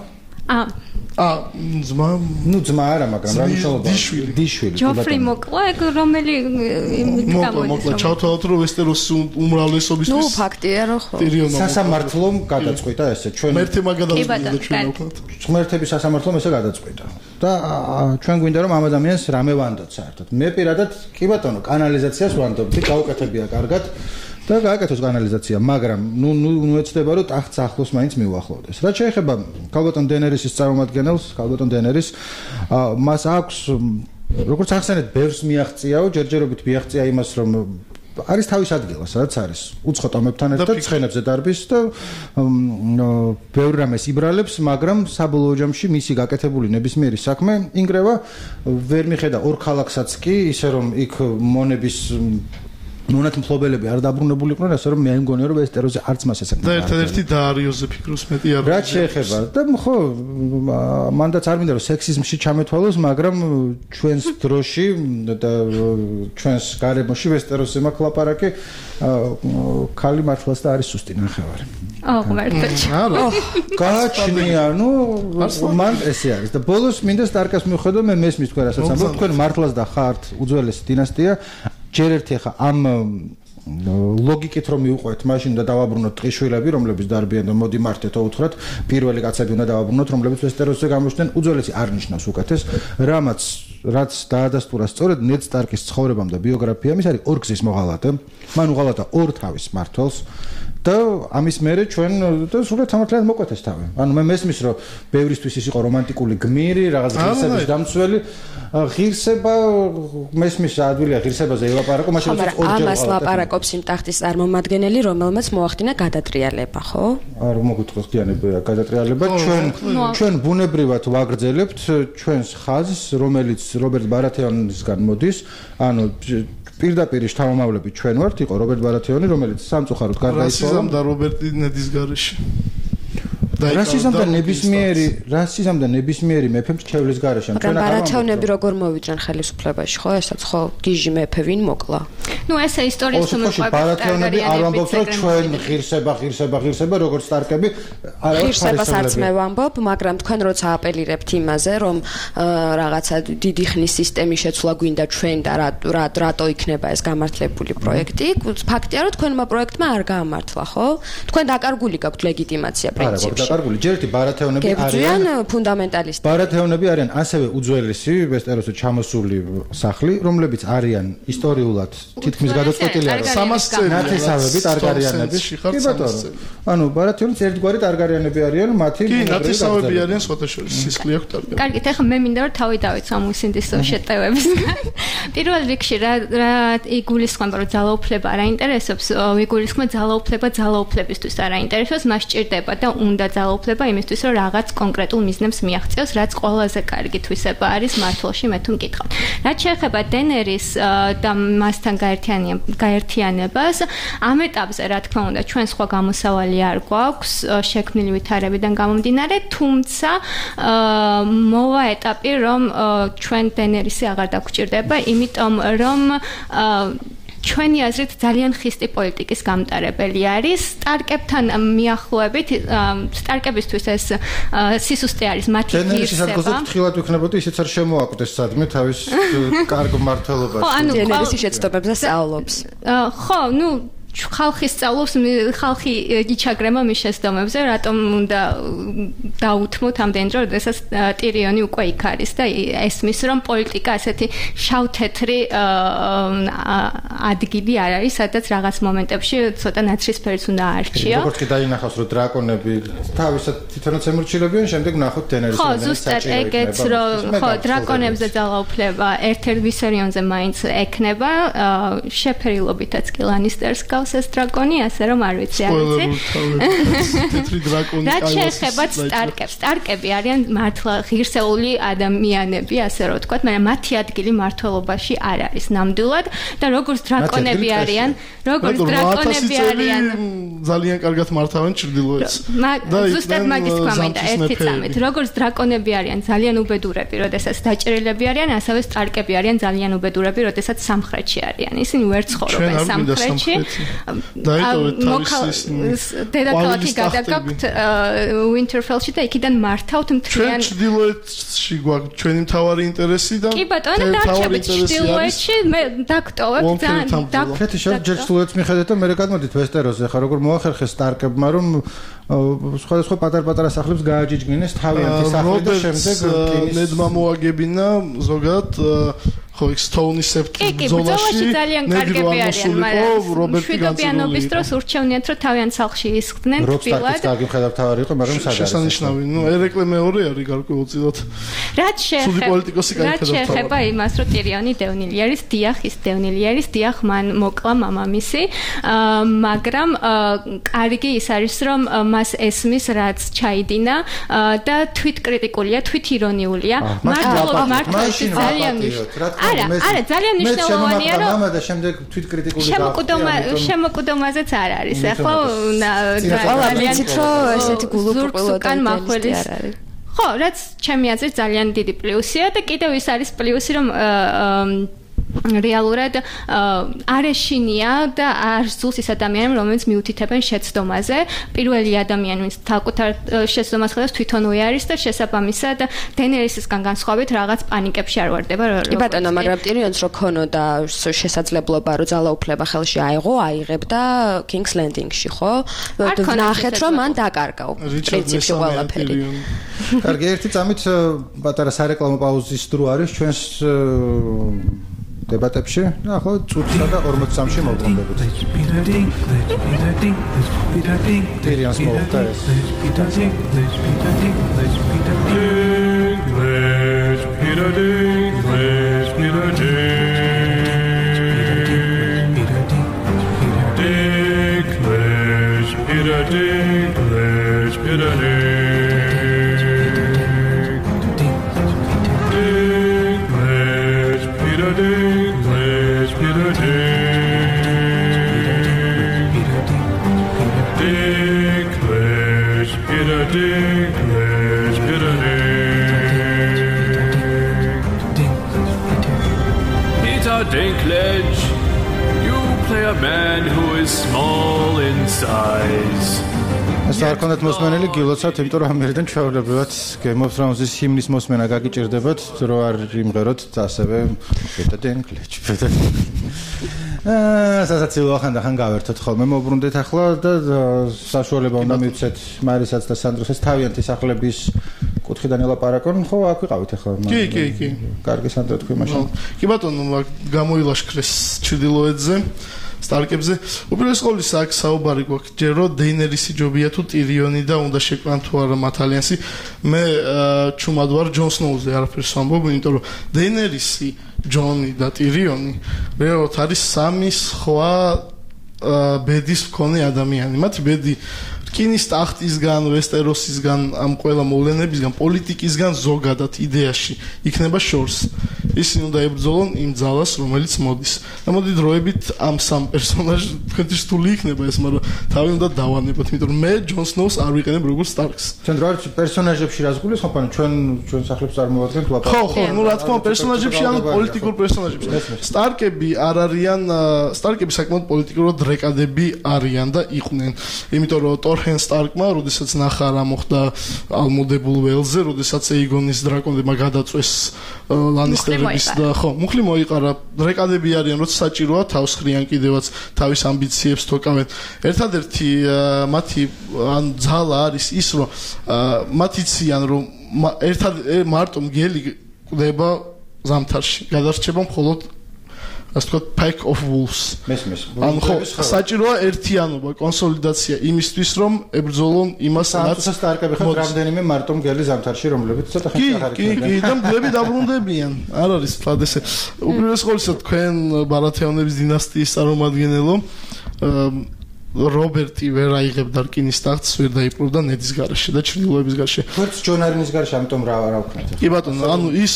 ძმა ძმა არა, მაგრამ რა მნიშვნელობა? დიშვილი. ჯოფრი მოკლა, ეგ რომელი მოკლა ჩავთვალოთ, რომ ვესტეროსის უმრავლესობის ნუ ფაქტია, რომ ხო. სასამართლომ გადაწყვიტა ესე ჩვენ ღმერთებმა გადაწყვიტა ჩვენ ვქოთ. ღმერთების სასამართლომ ესე გადაწყვიტა. და ჩვენ გვინდა რომ ამ ადამიანს რამე ვანდოთ საერთოდ. მე პირადად კი ბატონო, კანალიზაციას ვანდობდი, გაუკეთებია კარგად. და გააკეთოს კანალიზაცია, მაგრამ ნუ ეცდება რომ ტახტს ახლოს მაინც მიუახლოვდეს. რაც შეეხება ქალბატონ დენერისის წარმომადგენელს, ქალბატონ დენერის, მას აქვს როგორც ახსენეთ, ბევრს მიაღწიაო, ჯერჯერობით მიაღწია იმას, რომ არის თავის ადგილი, სადაც არის უცხო ტომებთან ერთად ცხენებზე დარბის და ბევრ რამეს იბრალებს, მაგრამ საბოლოო ჯამში მისი გაკეთებული ნებისმიერი საქმე ინგრევა, ვერ მიხედა ორ ქალაქსაც კი, ისე რომ იქ მონების მონათ მფლობელები არ დაბრუნებულიყვნენ, ასე რომ მე მგონია რომ ვესტეროზე არც მას ესაკ. და ერთადერთი და არიოზე ფიქრობს მეტი არ. რაც შეეხება და ხო მანდაც არ მინდა რომ სექსიზმში ჩამეთვალოს, მაგრამ ჩვენს დროში და ჩვენს გარემოში ვესტეროზე მაქვს ლაპარაკი, ქალი მართლაც და არის სუსტი ნახევარი. ღმერთო. გააჩნია, ნუ მან ესე არის და ბოლოს მინდა სტარკას მივხვდე მე მესმის თქვენ რასაც ამბობთ, თქვენ მართლაც და ხართ უძველესი დინასტია. ჯერ ერთი ხა ამ ლოგიკით რომ მივყვეთ, მაშინ და დავაბრუნოთ ტყიშვილები, რომლებიც დარბიან და მოდი მართეთო უთხრათ, პირველი კაცები უნდა დავაბრუნოთ, რომლებიც ვესტეროსზე გამოჩნდნენ, უძველესი არ ნიშნავს უკეთეს, რაც დაადასტურა სწორედ ნედ სტარკის ცხოვრებამ და ბიოგრაფიამ, ის არის ორ გზის მოღალატე, მან უღალატა ორ თავის მმართველს და ამის მერე ჩვენ და სულად სამართლიანად მოკვეთეს თავი. ანუ მე მესმის რომ ბევრისთვის ის იყო რომანტიკული გმირი, რაღაც ღირსების დამცველი, ღირსება მესმის ადვილია ღირსებაზე ელაპარაკო, მაშინ ორჯერ ამას ლაპარაკობს იმ ტახტის წარმომადგენელი, რომელმაც მოახდინა გადატრიალება, ხო? არ მოგვითხროს დიანებია გადატრიალება, ჩვენ ბუნებრივად ვაგრძელებთ ჩვენს ხაზს, რომელიც რობერტ ბარათეონისგან მოდის, ანუ პირდაპირ შთამომავლები ჩვენ ვართ, იყო რობერტ ბარათეონი, რომელიც სამწუხაროდ გარდაიცვალა. რასიზმ და რობერტი ნედის გარეშე. რასიზმ და ნებისმიერი მეფე მრჩევლის გარეშე. მაგრამ ბარათეონები როგორ მოვიდნენ ხელისუფლებაში, ხო? ესაც ხო გიჟი მეფე ვინ მოკლა? ნუ ესე ისტორიის უმეტესობა ბარათეონები არ ვამბობთ, რომ ჩვენ ღირსება როგორც სტარკები არ ვართ ღირსებას არც მე ვამბობ, მაგრამ თქვენ როცა აპელირებთ იმაზე, რომ რაღაცა დიდი ხნის სისტემის შეცვლა გვინდა ჩვენ და რატო იქნება ეს გამართლებული პროექტი, ფაქტია, რომ თქვენმა პროექტმა არ გაამართლა, ხო? თქვენ დაკარგული გაქვთ ლეგიტიმაცია პრინციპში. დაკარგული. ჯერეთი ბარათეონები არიან ფუნდამენტალისტები. ბარათეონები არიან ასევე უძველესი ვესტეროსზე ჩამოსული სახლი, რომლებიც არიან ისტორიულად თითქმის გადაწყვეტილი არა. 300 წელი ნათესავები ტარგარიანები. კი ბატონო. ანუ ბარათეონიც ერთგვარი ტარგარიანები არიან, მათი კი ნათესავები არიან სხვათა შორის სისხლი აქვს ტარგარიანები. კარგით, ახლა მე მინდა რომ თავი დავიცვა მუსინდის შეტევების. პირველ რიგში რა იგულისხმება რომ ძალაუფლება არ აინტერესებს, იგულისხმება ძალაუფლებისთვის არ აინტერესებს, მას ჭირდება და უნდა ძალაუფლება იმისთვის, რომ რაღაც კონკრეტულ მიზნებს მიაღწიოს, რაც ყველაზე კარგი თვისება არის მართლში, მე თუ მკითხავთ. რაც შეეხება დენერის და მასთან გაერთიანებას, ამ ეტაპზე რა თქმა უნდა, ჩვენ სხვა გამოსავალი არ გვაქვს შექმნილი ვითარებიდან გამომდინარე, თუმცა მოვა ეტაპი, რომ ჩვენ დენერისი აღარ დაგვჭირდება, იმიტომ რომ ჩვენი აზრით ძალიან ხისტი პოლიტიკის გამტარებელი არის. სტარკებთან მიახლოებით, სტარკებისთვის ეს სისუსტე არის მათი ღირსება. დენერის ადგილზე ფრთხილად ვიქნებოდი, ისიც არ შემოაკვდეს სადმე თავის კარგ მმართველობაში. დენერისი შეცდომებზე სწავლობს. ხო, ნუ ხალხი სწავლობს, ხალხი იჩაგრება მის შეცდომებზე, რატომ უნდა დაუთმოთ ამდენ დრო, როდესაც ტირიონი უკვე იქ არის და ესმის რომ პოლიტიკა ასეთი შავ-თეთრი ადგილი არ არის, სადაც რაღაც მომენტებში ცოტა ნაცრისფერიც უნდა აარჩიო. როგორც კი დაინახავს, რომ დრაკონები თავისად თვითონაც ემორჩილებიან, შემდეგ ვნახოთ დენერის ხო, ზუსტად ეგეც რომ ხო, დრაკონებზე ძალაუფლება ერთ-ერთ ვისერიონზე მაინც ექნება, შეფერილობითაც კი ლანისტერს გავს ეს დრაკონი, ასე რომ არ ვიცი, არ ვიცი. თეთრი დრაკონი რაც შეეხება სტარკებს. სტარკები არიან მართლა ღირსეული ადამიანები, ასე რომ ვთქვათ, მაგრამ მათი адგილი მართლობაში არ არის ნამდვილად და როგორც დრაკონები არიან, ძალიან კარგად მართავენ ჩრდილოეთს. ზუსტად მაგის თქვა მინდა ერთი წამით. როგორც დრაკონები არიან ძალიან უბედურები, როდესაც დაჭერილები არიან, ასევე სტარკები არიან ძალიან უბედურები, როდესაც სამხრეთში არიან. ისინი ვერ ცხოვრობენ სამხრეთში. დედაქალაქი გადაგაქვთ Winterfell-ში და იქიდან მართავთ მთლიან ჩრდილოეთში გვაქვს ჩვენი მთავარი ინტერესი და კი ბატონო, დარჩებით ჩრდილოეთში, მე დაგტოვებ ძალიან კეთილი ჯერ ჩრდილოეთს მიხედეთ და მე გადმოდით ვესტეროზე, ხა როგორ მოახერხეს სტარკებმა რომ სხვადასხვა პატარ-პატარა სახლებს გააჯიჯგინეს თავიანთი სახლი და შემდეგ ნედმა მოაგებინა ზოგადად ხო Stone-ის ზოლაში ძალიან კარგები არიან, მაგრამ მშვიდობიანობის დროს ურჩევნიათ რომ თავიანთ სახლში ისხდნენ თბილად. რობსტარკის კარგი მხედართმთავარი იყო, მაგრამ სად არის? შესანიშნავი, ერეკლე მეორე არის გარკვეულწილად. რაც შეეხება იმას, რომ ტირიონი დევნილი არის, დიახ ის დევნილი არის, დიახ მან მოკლა მამამისი, მაგრამ კარგი ის არის, რომ მას ესმის რაც ჩაიდინა და თვითკრიტიკულია, თვითირონიულია. მართლობის ძალიან არა, ძალიან მნიშვნელოვანია რომ მამა და შემდეგ თვითკრიტიკული შემოკვდომაზეც არ არის. ახლა ძალიან ესეთი გულუყურყელოდან მახველი არ არის. ხო, რაც ჩემი აზრით ძალიან დიდი პლუსია და კიდევ ის არის პლუსი რომ რეალურად არ ეშინია და არ ზუსტ ის ადამიანი რომელიც მიუთითებენ შეცდომაზე პირველი ადამიანი ვინც თავკუთარ შეცდომას ხედავს თვითონვე არის და შესაბამისად დენერისისგან განსხვავებით რაღაც პანიკებში არ ვარდება კი ბატონო მაგრამ ტირიონს რო ქონოდა შესაძლებლობა რომ ძალაუფლება ხელში აიღო აიღებდა King's Landing-ში ხო ნახეთ რომ მან დაკარგა პრინციპში ყველაფერი კარგი ერთი წამით პატარა სარეკლამო პაუზის დრო არის ჩვენს დებატებში და ახლა წუთსა და 43-ში მოვბრუნდებით. ტირიონს მოხდა ეს. Dinklage, you play a man who is small in size. ეს არ კონდეთ მოსმენელი გილოცავთ, იმიტომ რომ ამერიდან ჩვეულებრივად Game of Thrones-ის ჰიმნის მოსმენა გაგიჭირდებათ, რომ არ იმღეროთ ასევე Peter Dinklage. სასაცილო ახანდახან გავერთოთ ხოლმე მოვბრუნდეთ ახლა და საშუალება უნდა მივცეთ მარისაც და სანდროსას თავიანთი სახლების კუთხიდან ელაპარაკონ, ხო, აქ ვიყავით ახლა. კი. კარგი სანდრო თქვი მაშინ. კი ბატონო, გამოილაშქრეს ჩრდილოეთზე. სტარკებზე უპირველეს ყოვლისა აქ საუბარი გვაქვს ჯერ რომ დეინერისი ჯობია თუ ტირიონი და უნდა შეკვან თუ არა მათ ალიანსი მე ჩუმად ვარ ჯონ სნოუზე არაფერს ვამბობ იმიტომ რომ დეინერისი ჯონი და ტირიონი რეალურად არის სამი სხვა ბედის მქონე ადამიანი მათი ბედი რკინის ტახტისგან ვესტეროსისგან ამ ყველა მოვლენებისგან პოლიტიკისგან ზოგადად იდეაში იქნება შორს ისინი უნდა ებრძოლონ იმ ძალას რომელიც მოდის და მოდი დროებით ამ სამ პერსონაჟს თქვენთვის რთული იქნება ეს მაგრამ თავი უნდა დავანებოთ იმიტომ რომ მე ჯონ სნოუს არ ვიყენებ როგორც სტარკს ჩვენ რა პერსონაჟებში რას გულის ხო პანო ჩვენ სახლებს წარმოვადგენთ ლაპარაკი ხო ნუ რა თქმა უნდა პერსონაჟებში ან პოლიტიკურ პერსონაჟებში სტარკები არ არიან სტარკები საკმაოდ პოლიტიკურად რეკადები არიან და იყვნენ იმიტომ რომ ჰენ სტარკმა, როდესაც ნახა რა მოხდა ალმოდებულ ველზე, როდესაც ეიგონის დრაკონებმა გადაწვეს ლანისტერების და ხო, მუხლი მოიყარა. დრეკადები არიან, როცა საჭიროა თავს ხრიან კიდევაც თავის ამბიციებს თოკავენ. ერთადერთი მათი ან ძალა არის ის, რომ მათ იციან, რომ მარტო მგელი კვდება ზამთარში. გადარჩება მხოლოდ ასე ვთქვათ pack of wolves. ანუ ხო, საჭიროა ერთიანობა, კონსოლიდაცია იმისთვის, რომ ებრძოლონ იმას, რაც სტარკები ხარ რამდენიმე მარტო მგელი ზამთარში, რომლებიც ცოტა ხანში აღარ იქნება. კი, და მგლები დაბრუნდებიან. არ არის თლად ესე. უპირველეს ყოვლისა თქვენ ბარათეონების დინასტიის წარმომადგენელო რობერტი ვერ აიღებდა რკინის ტახტს, ვერ დაიპყრობდა ნედის გარეშე და ჩრდილოების გარეშე. თორც ჯონარინის გარეშე, ამიტომ რა ვქნათ. კი ბატონო, ანუ ის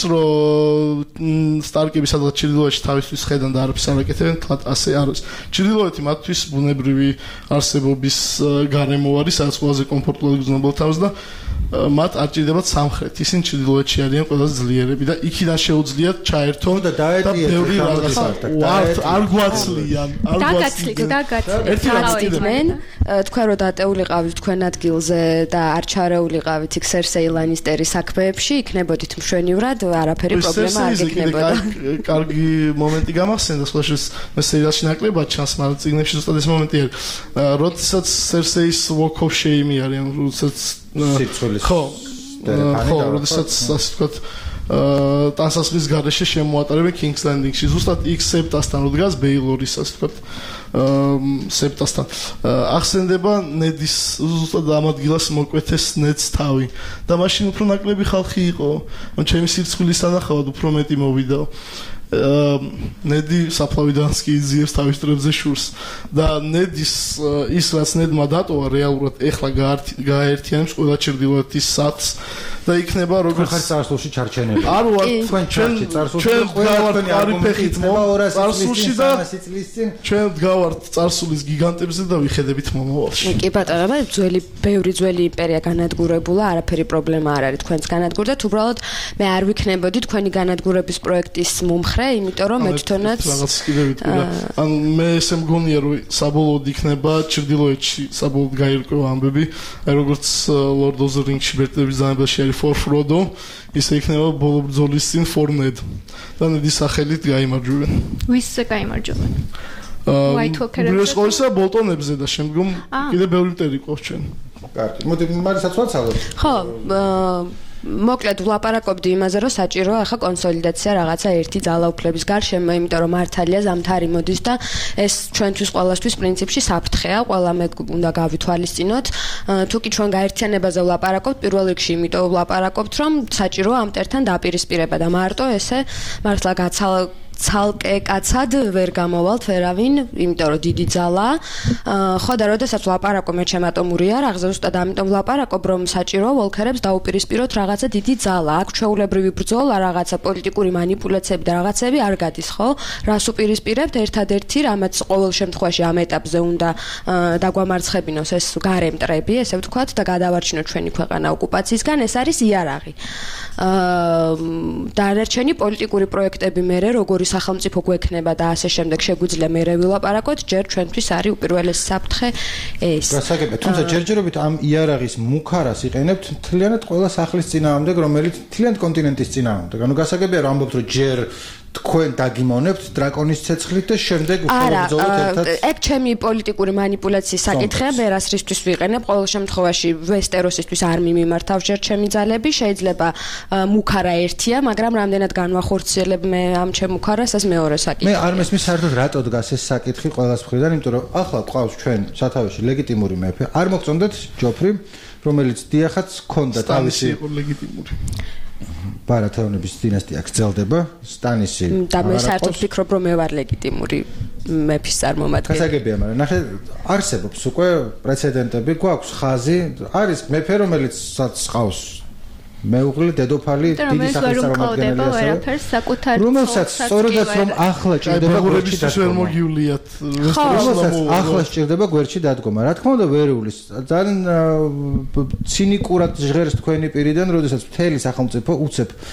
რომ სტარკები სადღაც ჩრდილოეთში თავისთვის ხედან და არაფერს არ აკეთებენ, თლად ასე არ არის. ჩრდილოეთი მათთვის ბუნებრივი არსებობის გარემო არის, სადაც ყველაზე კომფორტულად იგრძნობენ თავს და მათ არ ჭირდებათ სამხრეთ. ისინი ჩრდილოეთში არიან ყველაზე ძლიერები და იქიდან შეუძლიათ ჩაერთონ და ბევრი რაღაცა არ გვაცლიან, არ გვაცლიან. თქვენ რომ დატეულიყავით თქვენ ადგილზე და არ ჩარეულიყავით იქ სერსეი ლანისტერის საქმეებში, იქნებოდით მშვენივრად, არაფერი პრობლემა არ გექნებოდა. კარგი მომენტი გამახსენდა, სხვაშორის მე სერიალში ნაკლებად ჩანს, მაგრამ წიგნებში ზუსტად ეს მომენტი არის. როდესაც სერსეის walk of shame არიან, როდესაც სიცოცხლის ხო, როდესაც ასე ვთქვათ ტანსასხლის გარეშე შემოატარებენ King's Landing-ში. ზუსტად იქ სეპტასთან რო დგას ბეილორის, ასე ვთქვათ, სეპტასთან. ახსენდება ნედის ზუსტად ამ ადგილას მოკვეთეს ნედს თავი და მაშინ უფრო ნაკლები ხალხი იყო. ან ჩემი სიცოცხლის თანახმად უფრო მეტი მოვიდაო. ნედი საფლავიდანს კი იძიებს თავის დრებზე შურს და ნედის ის რაც ნედმა დატოვა რეალურად ეხლა გააერთიანებს ყველა ჩრდილოეთის სახლს და იქნება როგორც ხარ წარსულში ჩარჩენები. არ ვარ თქვენ ჩარჩი წარსულში ყველაფერი არიფეხით წარსულში და ჩვენ დგავართ წარსულის გიგანტებზე და ვიხედებით მომავალში. კი ბატონო, ბევრი ძველი იმპერია განადგურებულა, არაფერი პრობლემა არ არის თქვენს განადგურდათ, უბრალოდ მე არ ვიქნებოდი თქვენი განადგურების პროექტის მომხრე, იმიტომ რომ მე თვითონაც რაღაც კიდევ ვიტყვი. ან მე ესე მგონია რომ საბოლოოდ იქნება ჩრდილოეთში საბოლოოდ გაირკვევა ამბები, აი როგორც Lord of the Rings-ში ბერტების ძანებაში არის for Frodo, ისე იქნება ბოლო ბრძოლის წინ for Ned. და ნედის სახელით გაიმარჯვებენ. ვისზე გაიმარჯვებენ? White Walker-ებზე. ეს ყოველსა ბოლტონებზე და შემდგომ კიდე ბევრი მტერი ყავს ჩვენ. კარგი. მოდი მარისაც ვაცალოთ. ხო, მოკლედ ვლაპარაკობდი იმაზე, რომ საჭიროა ახლა კონსოლიდაცია რაღაცა ერთი ძალაუფლების გარშემო, იმიტომ რომ მართალია ზამთარი მოდის და ეს ჩვენთვის ყველასთვის პრინციპში საფრთხეა, ყველა მე უნდა გავითვალისწინოთ. თუკი ჩვენ გაერთიანებაზე ვლაპარაკობთ, პირველ რიგში იმიტომ ვლაპარაკობთ, რომ საჭიროა ამ ტერთან დაპირისპირება და მარტო ესე მართლა ცალკე კაცად ვერ გამოვალთ ვერავინ, იმიტომ რომ დიდი ძალაა. ხო და როდესაც ვლაპარაკობ მე ჩემატომურია, რაღაცა ზუსტად ამიტომ ვლაპარაკობ, რომ საჭიროა ვოლქერებს დაუპირისპიროთ რაღაცა დიდი ძალა. აქ ჩვეულებრივი ბრძოლა, რაღაცა პოლიტიკური манипуляციები და რაღაცები არ გადის, ხო? რას უპირისპირებთ? ერთადერთი, რამაც ყოველ შემთხვევაში ამ ეტაპზე უნდა დაგვამარცხებინოს ეს გარემტრები, ესე ვთქვათ, და გადავარჩინოთ ჩვენი ქვეყანა ოკუპაციისგან, ეს არის იარაღი. დანარჩენი პოლიტიკური პროექტები მე როგორი სახელმწიფო გვექნება და ასე შემდეგ შეგვიძლია მერე ვილაპარაკოთ, ჯერ ჩვენთვის არის უპირველესი საფრთხე ეს. გასაგებია, თუმცა ჯერჯერობით ამ იარაღის მუქარას იყენებთ მთლიანად ყველა სახლის წინააღმდეგ, რომელიც მთლიანად კონტინენტის წინააღმდეგ. ანუ გასაგებია რომ ამბობთ, რომ ჯერ თქვენ დაგიმონებთ დრაკონის ცეცხლით და შემდეგ უბრალოდ ერთად. ეგ ჩემი პოლიტიკური манипуляციის საკითხია, მე რას რისთვის ვიყენებ, ყოველ შემთხვევაში ვესტეროსისთვის არ მიმართავს ჯერ ჩემი ძალები, შეიძლება მუქარა ერთია, მაგრამ რამდენად განვახორციელებ მე ამ ჩემ მუქარას, ეს მეორე საკითხია. მე არ მესმის საერთოდ რატო დგას ეს საკითხი ყველას მხრიდან, იმიტომ რომ ახლა ყავს ჩვენ სათავეში ლეგიტიმური მეფე, არ მოგწონდეთ ჯოფრი, რომელიც დიახაც ჰქონდა თავისი იყო ლეგიტიმური. ბარათეონების დინასტია გრძელდება, სტანისი და მე საერთოდ ვფიქრობ, რომ მე ვარ ლეგიტიმური მეფის წარმომადგენელი. გასაგებია, მაგრამ ნახე, არსებობს უკვე პრეცედენტები, გვაქვს ხაზი, არის მეფე, რომელიც სqავს მეუღლე დედოფალი დიდი სახლის წარმომადგენელი, რომელსაც სწორედაც რომ ახლა ჭირდება გვერდში დადგომა. რომელსაც ახლა ჭირდება გვერდში დადგომა. რა თქმა უნდა, ვერეულის ძალიან ცინიკურად ჟღერს თქვენი პირიდან, როდესაც მთელი სახელმწიფო უცებ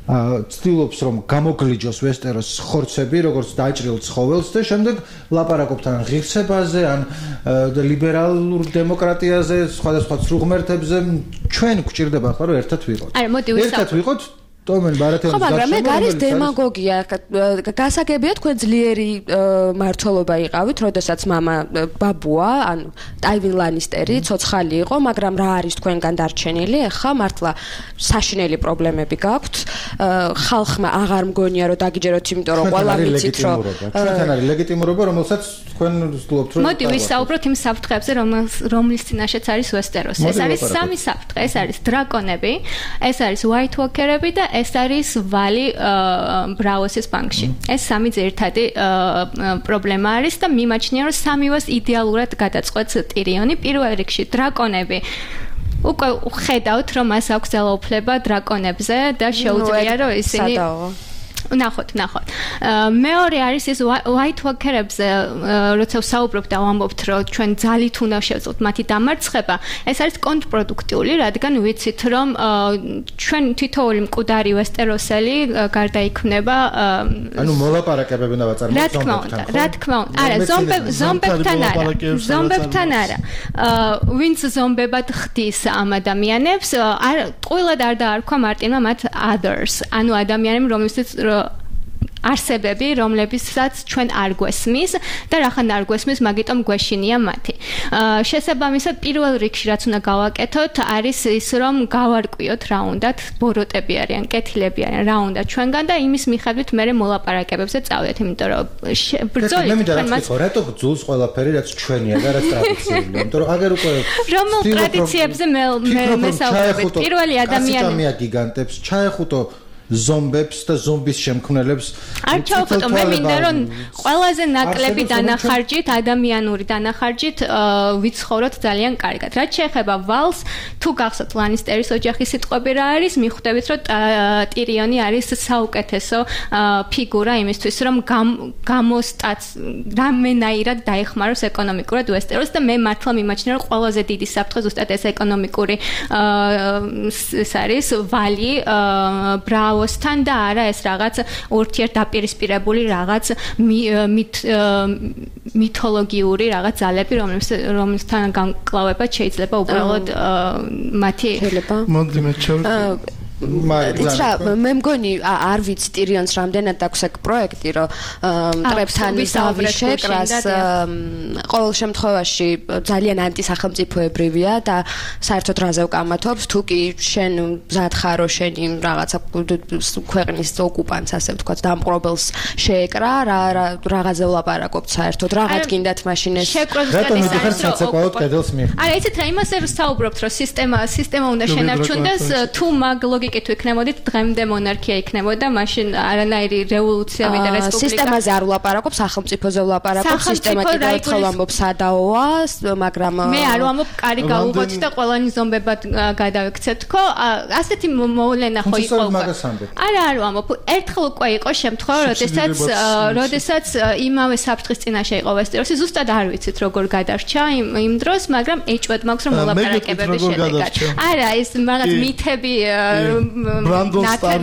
ცდილობს რომ გამოგლიჯოს ვესტეროს ხორცები, როგორც დაჭრილ ცხოველს და შემდეგ ლაპარაკობთ ან ღირსებაზე, ან ლიბერალურ დემოკრატიაზე, სხვადასხვა ცრუღმერთებზე. ჩვენ გვჭირდება ახლა რომ ერთად ვიყოთ. ერთად ვიყოთ ტომენ ბარათელის ხო, მაგრამ მე გარის დემაგოგია. გასაგებია თქვენ ძლიერი მმართველობა იყავით, როდესაც მამა ბაბუა, ანუ ტაივინ ლანისტერი ცოცხალი იყო, მაგრამ რა არის თქვენგან დარჩენილი? ახლა მართლა საშინელი პრობლემები გაქვთ. ხალხმა აღარ მგონია რომ დაგიჯეროთ, იმიტომ რომ ყველა ვიცით რომ ჩვენთან არის ლეგიტიმურობა, რომელსაც თქვენ ვსწავლობთ რომ მოდი ვისაუბროთ იმ საფრთხეებზე, რომლის წინაშეც არის ვესტეროსი. ეს არის სამი საფრთხე, ეს არის დრაკონები, ეს არის white walker-ები და ეს არის ვალი ბრაუსის ბანკში. ეს სამი ძირითადი პრობლემა არის და მიმაჩნია რომ სამივეს იდეალურად გადაწყვეტს ტირიონი. პირველ რიგში დრაკონები უკვე ხედავთ რომ მას აქვს ძალაუფლება დრაკონებზე და შეუძლია რომ ისინი ნახოთ. მეორე არის ის white walker-ებზე, როცა ვსაუბრობ და ვამბობთ, რომ ჩვენ ძალით უნდა შევძლოთ მათი დამარცხება, ეს არის კონტრპროდუქტიული, რადგან ვიცით, რომ ჩვენ თითოეული მკვდარი ვესტეროსელი გარდაიქმნება. ანუ მოლაპარაკებები უნდა ვაწარმოოთ ზომბებთან. რა თქმა უნდა. არა, ზომბებთან არა. ვინც ზომბებად ხდის ამ ადამიანებს, ტყუილად არ დაარქვა მარტინმა მათ others, ანუ ადამიანები, რომლებსაც არსებები, რომლებსაც ჩვენ არ გვესმის და რახან არ გვესმის, მაგიტომ გვეშინია მათი. შესაბამისად, პირველ რიგში რაც უნდა გავაკეთოთ, არის ის, რომ გავარკვიოთ რა უნდათ, ბოროტები არიან, კეთილები არიან, რა უნდა ჩვენგან და იმის მიხედვით მე მოლაპარაკებებზე წავდეთ, იმიტომ რომ ბრძოლით ჩვენ მას რატო ბძულს ყველაფერი, რაც ჩვენია და რაც ტრადიციულია, იმიტომ რომ აგერ უკვე რომელ ტრადიციებზე მე მესაუბრებ, პირველი ადამიანი გიგანტებს ჩაეხუტო ზომბებს და ზომბის შემქმნელებს. არ ჩავხუტო, მე მინდა რომ ყველაზე ნაკლები დანახარჯით, ადამიანური დანახარჯით ვიცხოვროთ ძალიან კარგად. რაც შეეხება ვალს, თუ გახსოვთ ლანისტერის ოჯახის სიტყვები რა არის, მიხვდებით რომ ტირიონი არის საუკეთესო ფიგურა იმისთვის, რომ რამენაირად დაეხმაროს ეკონომიკურად ვესტეროს და მე მართლა მიმაჩნია რომ ყველაზე დიდი საფრთხე ზუსტად ეს ეკონომიკური ეს არის ვალი ოსთან და არა ეს რაღაც ურთიერთდაპირისპირებული რაღაც მითოლოგიური რაღაც ძალები, რომლებთან განკლავება შეიძლება უბრალოდ მათი მოდი მე იცი რა, მე მგონი არ ვიცი ტირიონს რამდენად აქვს ეგ პროექტი, რომ მტრებთან ზავი შეკრას ყოველ შემთხვევაში ძალიან ანტისახელმწიფოებრივია და საერთოდ რაზე ვკამათობს, თუ კი შენ მზად ხარო შენი რაღაცა ქვეყნის ოკუპანტს, ასე ვთქვათ, დამპყრობელს შეეკრა, რაღაცზე ვლაპარაკობთ საერთოდ, რაღაც გინდათ მაშინ ეს რატომ მიდიხარ საცეკვაოდ კედელს მიიღ? არა, იცით რა, იმას ვსაუბრობთ, რომ სისტემა უნდა შენარჩუნდეს, თუ მაგ ლოგიკით ვიქნებოდით, დღემდე მონარქია იქნებოდა, მაშინ არანაირი რევოლუციები და რესპუბლიკა. სისტემაზე არ ვლაპარაკობ, სახელმწიფოზე ვლაპარაკობ, სისტემა კიდევ ერთხელ ვამბობ სადაოა, მაგრამ მე არ ვამბობ, კარი გაუღოთ და ყველანი ზომბებად გადავიქცეთ, ხო? ასეთი მოვლენა ხო იყო. არა, არ ვამბობ. ერთხელ უკვე იყო შემთხვევა, როდესაც იმავე საფრთხის წინაშე იყო ვესტეროსი, ზუსტად არ ვიცით როგორ გადარჩა იმ დროს, მაგრამ ეჭვად მაქვს რომ მოლაპარაკებები შედეგად. არა, ეს რაღაც მითები ბრანდონ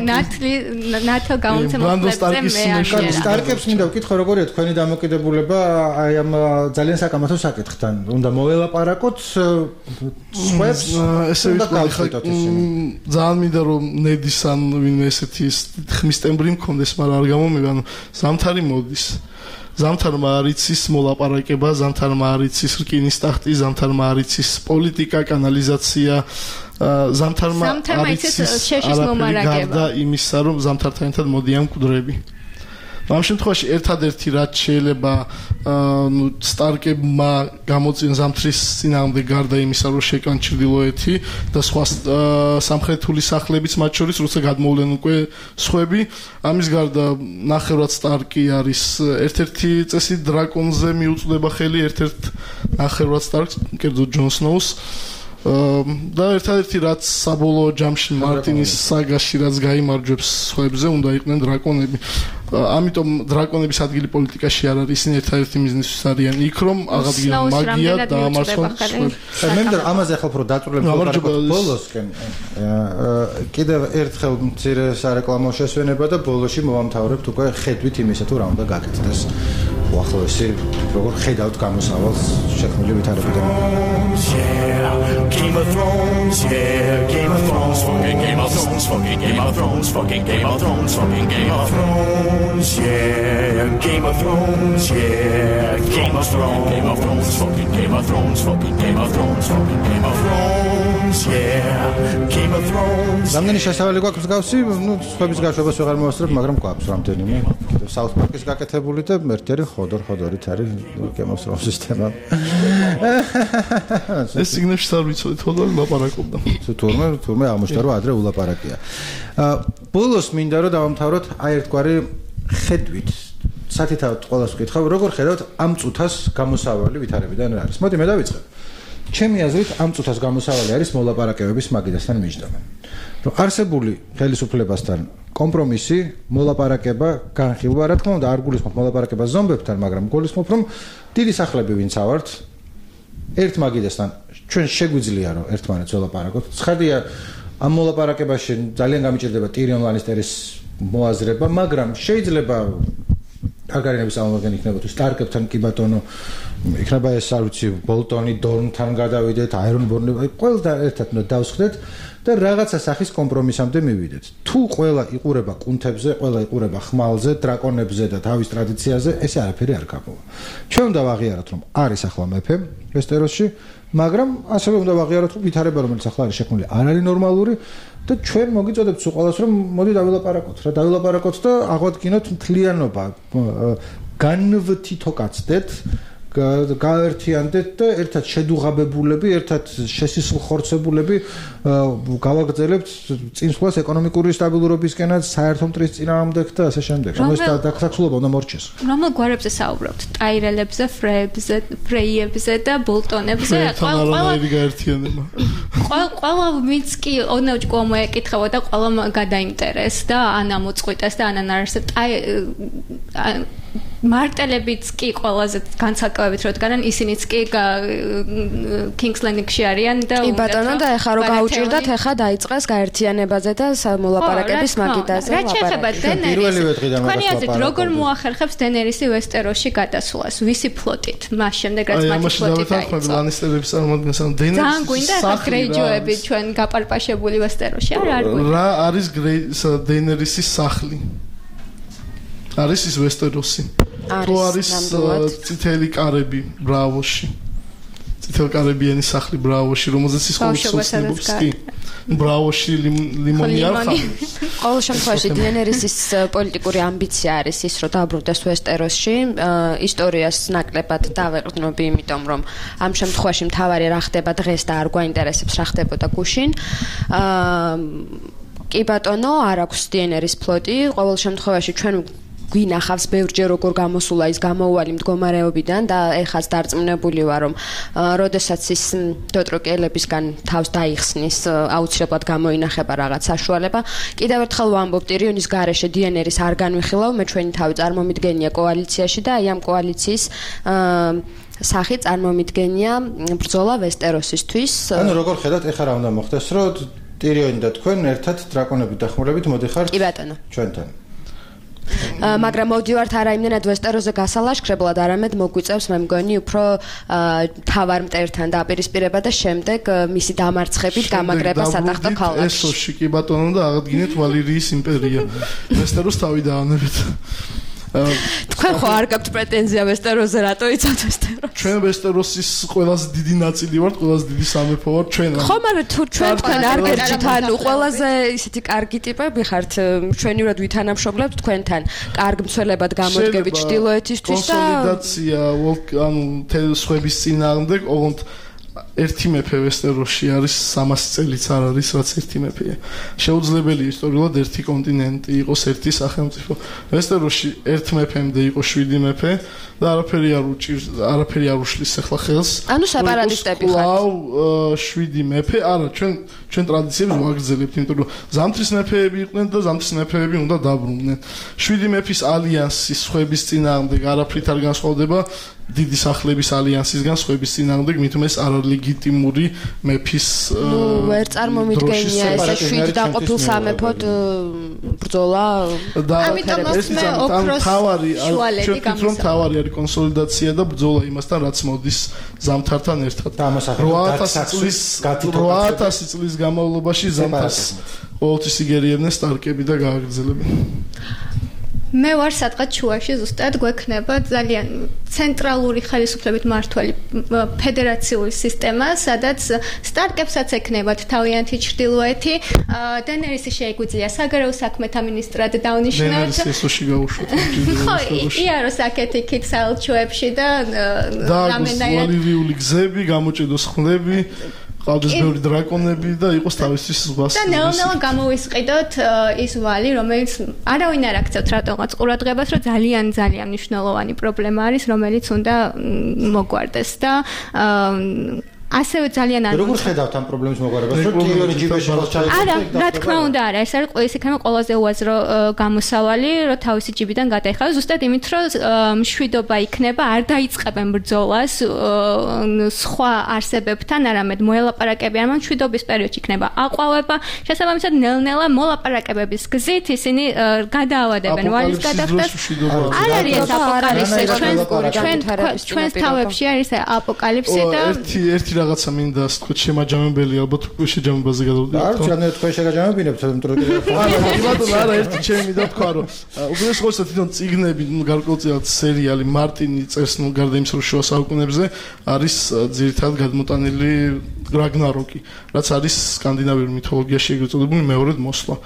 სტარკებს მინდა ვკითხო როგორია თქვენი დამოკიდებულება აი ამ ძალიან საკამათო საკითხთან. უნდა მოველაპარაკოთ სხვებს ესე ვიტყვი ძალიან მინდა რომ ნედის ან ვინმე ესეთი ხმის ტემბრი მქონდეს, მაგრამ არ გამომიგა, ანუ ზამთარი მოდის. ზამთარმა არ იცის მოლაპარაკება, ზამთარმა არ იცის რკინის ტახტი, ზამთარმა არ იცის პოლიტიკა, კანალიზაცია, ზამთარმა არ იცის გარდა იმისა, რომ ზამთართან ერთად მოდიან მკვდრები. ამ შემთხვევაში ერთადერთი რაც შეიძლება სტარკებმა გამოწინოს ზამთრის წინააღმდეგ გარდა იმისა, რომ შეკან ჩრდილოეთი და სხვა სამხრეთული სახლებიც მათ შორის, როცა გადმოვლენ უკვე სხვები, ამის გარდა ნახევრად სტარკი არის ერთ-ერთი წესი დრაკონზე მიუწვდება ხელი, ერთ-ერთ ნახევრად სტარკს, კერძოდ ჯონ სნოუს. და ერთადერთი რაც საბოლოო ჯამში მარტინის საგაში რაც გაიმარჯვებს სხვებზე უნდა იყვნენ დრაკონები. ამიტომ დრაკონების ადგილი პოლიტიკაში არ არის, ისინი ერთადერთი მიზნისთვის არიან იქ, რომ აღადგინონ მაგია და ამასონ. მე მგონი ამაზე ახლა უფრო დაწვრილებს ბოლოსკენ. კიდევ ერთხელ მცირე სარეკლამო შესვენება და ბოლოში მოვამთავრებთ უკვე ხედვით იმისა თუ რა უნდა გაკეთდეს. უახლოესი როგორ ხედავთ გამოსავალს შექმნილი ვითარებიდან. Game of Thrones, yeah, Game of Thrones, fucking Game of Thrones, fucking Game of Thrones, fucking Game of Thrones, fucking Game of Thrones, yeah, Game of Thrones, yeah, Game of Thrones, Game of Thrones, fucking Game of Thrones, fucking Game of Thrones, fucking Game of Thrones, yeah, Game of Thrones. Რამდენი შესავალი გვაქვს მსგავსი, სხვების გაშვებას ვეღარ მოვასწრებ, მაგრამ გვაქვს რამდენიმე. კიდევ South Park-ის გაკეთებული და ერთერი ხოდორით არის Game of Thrones სისტემა. ეს სიგნებში არ ვიცოდით, ხოდორი ლაპარაკობდა. თურმე აღმოჩნდა რომ ადრე ულაპარაკია. ბოლოს მინდა რომ დავამთავროთ აი ერთგვარი ხედვით. სათითაოდ ყველას ვკითხავ, როგორ ხედავთ ამ წუთას გამოსავალი ვითარებიდან რა არის. მოდი მე დავიწყებ. ჩემი აზრით ამ წუთას გამოსავალი არის მოლაპარაკებების მაგიდასთან მიჯდომა. რომ არსებული ხელისუფლებასთან კომპრომისი, მოლაპარაკება, განხილვა, რა თქმა უნდა, არ გულისხმობ მოლაპარაკებას ზომბებთან, მაგრამ გულისხმობ რომ დიდი სახლები ვინც ავართ ერთ მაგიდასთან ჩვენ შეგვიძლია რომ ერთმანეთს ველაპარაკოთ. ცხადია ამ მოლაპარაკებაში ძალიან გამიჭირდება ტირიონ ლანისტერის მოაზრება, მაგრამ შეიძლება აგარინების ამორგანი იქნება თუ სტარკებთან კი ბატონო იქნება ეს არ ვიცი ბოლტონი დორნთან გადავიდეთ აირონბორნი ყველა ერთად უნდა დავსხდეთ და რაღაცა სახის კომპრომისამდე მივიდეთ. თუ ყველა იყურება კუნთებზე, ყველა იყურება ხმალზე, დრაკონებზე და თავის ტრადიციაზე, ესე არაფერი არ გამოვა. ჩვენ უნდა ვაღიაროთ რომ არის ახლა მეფე ვესტეროსში, მაგრამ ასევე უნდა ვაღიაროთ რომ ვითარება რომელიც ახლა არის შექმნილი არ არის ნორმალური და ჩვენ მოგიწოდებთ სულ ყველას რომ მოდი დავილაპარაკოთ რა დავილაპარაკოთ და აღვადგინოთ მთლიანობა განვთითოკაცდეთ გაერთიანდეთ და ერთად შედუღაბებულები, ერთად შესისხლხორცებულები გავაგრძელებთ წინსვლას ეკონომიკური სტაბილურობისკენაც, საერთო მტრის წინააღმდეგ და ასე შემდეგ. ეს დაქცაცულობა უნდა მორჩეს. რომელ გვარებზე საუბრობთ? ტაირელებზე, ფრეებზე, ფრეიებზე და ბოლტონებზე? ყველა ვინც კი ოდნავ ჭკუა მოეკითხება და ყველა გადაინტერეს და ანა მოწყვიტეს და ანა ნარსე მარტელებიც კი ყველაზე განცალკევებით რადგან ისინიც კი King's Landing-ში არიან და კი ბატონო და ეხლა რო გაუჭირდათ ეხლა დაიწყეს გაერთიანებაზე და მოლაპარაკების მაგიდაზე რა შეიძლება დენერისი თქვენი აზრით როგორ მოახერხებს დენერისი ვესტეროსში გადასვლას ვისი ფლოტით მას შემდეგ რაც მათი ფლოტით დაიწყო ლანისტერების წარმოადგენს ამ დენერისის ძალიან გვინდა ახლა გრეიჯოები ჩვენ გაპარპაშებული ვესტეროსში არ გვინდა რა არის დენერისის სახლი არის ის ვესტეროსი თუ არის წითელი კარები ბრავოში წითელ კარებიანი სახლი ბრავოში რომელზეც ის ხოლმე კი ბრავოში ლიმონი არ ხარ ყოველ შემთხვევაში დენერისის პოლიტიკური ამბიცია არის ის რომ დაბრუნდეს ვესტეროსში ისტორიას ნაკლებად დავეყრდნობი იმიტომ რომ ამ შემთხვევაში მთავარი რა ხდება დღეს და არ გვაინტერესებს რა ხდებოდა გუშინ კი ბატონო არ აქვს დენერის ფლოტი ყოველ შემთხვევაში ჩვენ გვინახავს ბევრჯერ როგორ გამოსულა ის გამოუვალი მდგომარეობიდან და ეხაც დარწმუნებული ვარ რომ როდესაც ის დოტროკელებისგან თავს დაიხსნის აუცილებლად გამოინახება რაღაც საშუალება კიდევ ერთხელ ვამბობ ტირიონის გარეშე დენერის არ განვიხილავ მე ჩვენი თავი წარმომიდგენია კოალიციაში და აი ამ კოალიციის სახი წარმომიდგენია ბრძოლა ვესტეროსისთვის ანუ როგორ ხედავთ ეხლა რა უნდა მოხდეს რომ ტირიონი და თქვენ ერთად დრაკონებით დახმარებით მოდიხართ კი ბატონო ჩვენთან მაგრამ მოვდივართ არა იმდენად ვესტეროზე გასალაშქრებლად, არამედ მოგვიწევს მე მგონი უფრო თავარ მტერთან დაპირისპირება და შემდეგ მისი დამარცხებით გამაგრება სატახტო ქალაქში. ესოში კი ბატონო და აღადგინეთ ვალირიის იმპერია. ვესტეროს თავი დაანებეთ. თქვენ ხო არ გაქვთ პრეტენზია ვესტეროზე რატო იცავთ ვესტეროს? ჩვენ ვესტეროსის ყველაზე დიდი ნაწილი ვართ, ყველაზე დიდი სამეფო ვართ ჩვენ. ხო, მაგრამ თუ თქვენ არ გერჩით ანუ ყველაზე ისეთი კარგი ტიპები ხართ, ჩვენივრად ვითანამშრომლებთ თქვენთან, კარგ მცველებად გამოდგებით ჩრდილოეთისთვის და კონსოლიდაცია ანუ სხვების წინააღმდეგ, ოღონდ ერთი მეფე ვესტეროსში არის 300 წელიც არ არის რაც ერთი მეფეა. შეუძლებელია ისტორიულად ერთი კონტინენტი იყოს ერთი სახელმწიფო. ვესტეროსში ერთ მეფემდე იყო 7 მეფე და არაფერი არ უშლის ახლა ხელს. ანუ სეპარატისტები ხართ. კлау 7 მეფე, არა, ჩვენ ტრადიციებს ვაგრძელებთ, იმიტომ რომ ზამთრის მეფეები იყვნენ და ზამთრის მეფეები უნდა დაბრუნდნენ. 7 მეფის ალიანსის სხვების წინააღმდეგ არაფრით არ განსხვავდება დიდი სახლების ალიანსისგან სხვების წინააღმდეგ, მით უმეტეს არალეგიტიმური მეფის ვერ წარმომიდგენია ესე 7 დაყოფილ სამეფოდ ბრძოლა. ამიტომ მოსმე ოქროს შუალედი გამოსა. თავარი არის კონსოლიდაცია და ბრძოლა იმასთან, რაც მოდის ზამთართან ერთად. 800 წლის განმავლობაში ზამთარს ყოველთვის იგერიებდნენ სტარკები და გააგრძელებდნენ. მე ვარ სადღაც შუაში ზუსტად გვექნება ძალიან ცენტრალური ხელისუფლებით მართველი ფედერაციული სისტემა, სადაც სტარტაპსაც ექნებათ თავიანთი ჩრდილოეთი, დენერისი შეიგვიძლია საგარეო საქმეთა მინისტრად დაუნიშნოთ. დენერისი გაუშვათ. ხო, იაროს აქეთ იქით საელჩოებში და რამენაირად ვალივიული გზები, გამოჭედოს ხმლები ყავდეს ბევრი დრაკონები და იყოს თავისთვის ზღვას. და ნელ-ნელა გამოვისყიდოთ ის ვალი, რომელიც არავინ არ აქცევთ რატომღაც ყურადღებას, რომ ძალიან მნიშვნელოვანი პრობლემა არის, რომელიც უნდა მოგვარდეს და ასევე ძალიან არ როგორ ხედავთ ამ პრობლემის მოგვარებას, რომ ტრილიონი ჯიბეში ხალხი არა, რა თქმა უნდა არა, ეს არის ყოველის იქნება ყველაზე უაზრო გამოსავალი, რომ თავისი ჯიბიდან გადაიხადოს, ზუსტად იმით, რომ მშვიდობა იქნება, არ დაიწყებენ ბრძოლას სხვა არსებებთან, არამედ მოელაპარაკებიან, მაგრამ მშვიდობის პერიოდში იქნება აყვავება, შესაბამისად ნელ-ნელა მოლაპარაკებების გზით ისინი გადაავადებენ ვალის გადახდას. არ არის ეს აპოკალიფსი, ჩვენს თავებში არის აპოკალიფსი და ერთი რაღაცა მინდა თქვით შემაჯამებელი, ალბათ უკვე შეჯამებაზე გადავდივართ. არ ვიცი, თქვენ შეგაჯამებინებთ, იმიტომ რომ არა, ერთი ჩემი და თქვა, რომ უბრალოდ ხოლმე თვითონ წიგნები, გარკვეულწილად სერიალი მარტინი წერს, გარდა იმისა, რომ შუა საუკუნეებზე არის ძირითადად გადმოტანილი რაგნაროკი, რაც არის სკანდინავიური მითოლოგიაში ეგრეთ წოდებული მეორედ მოსვლა.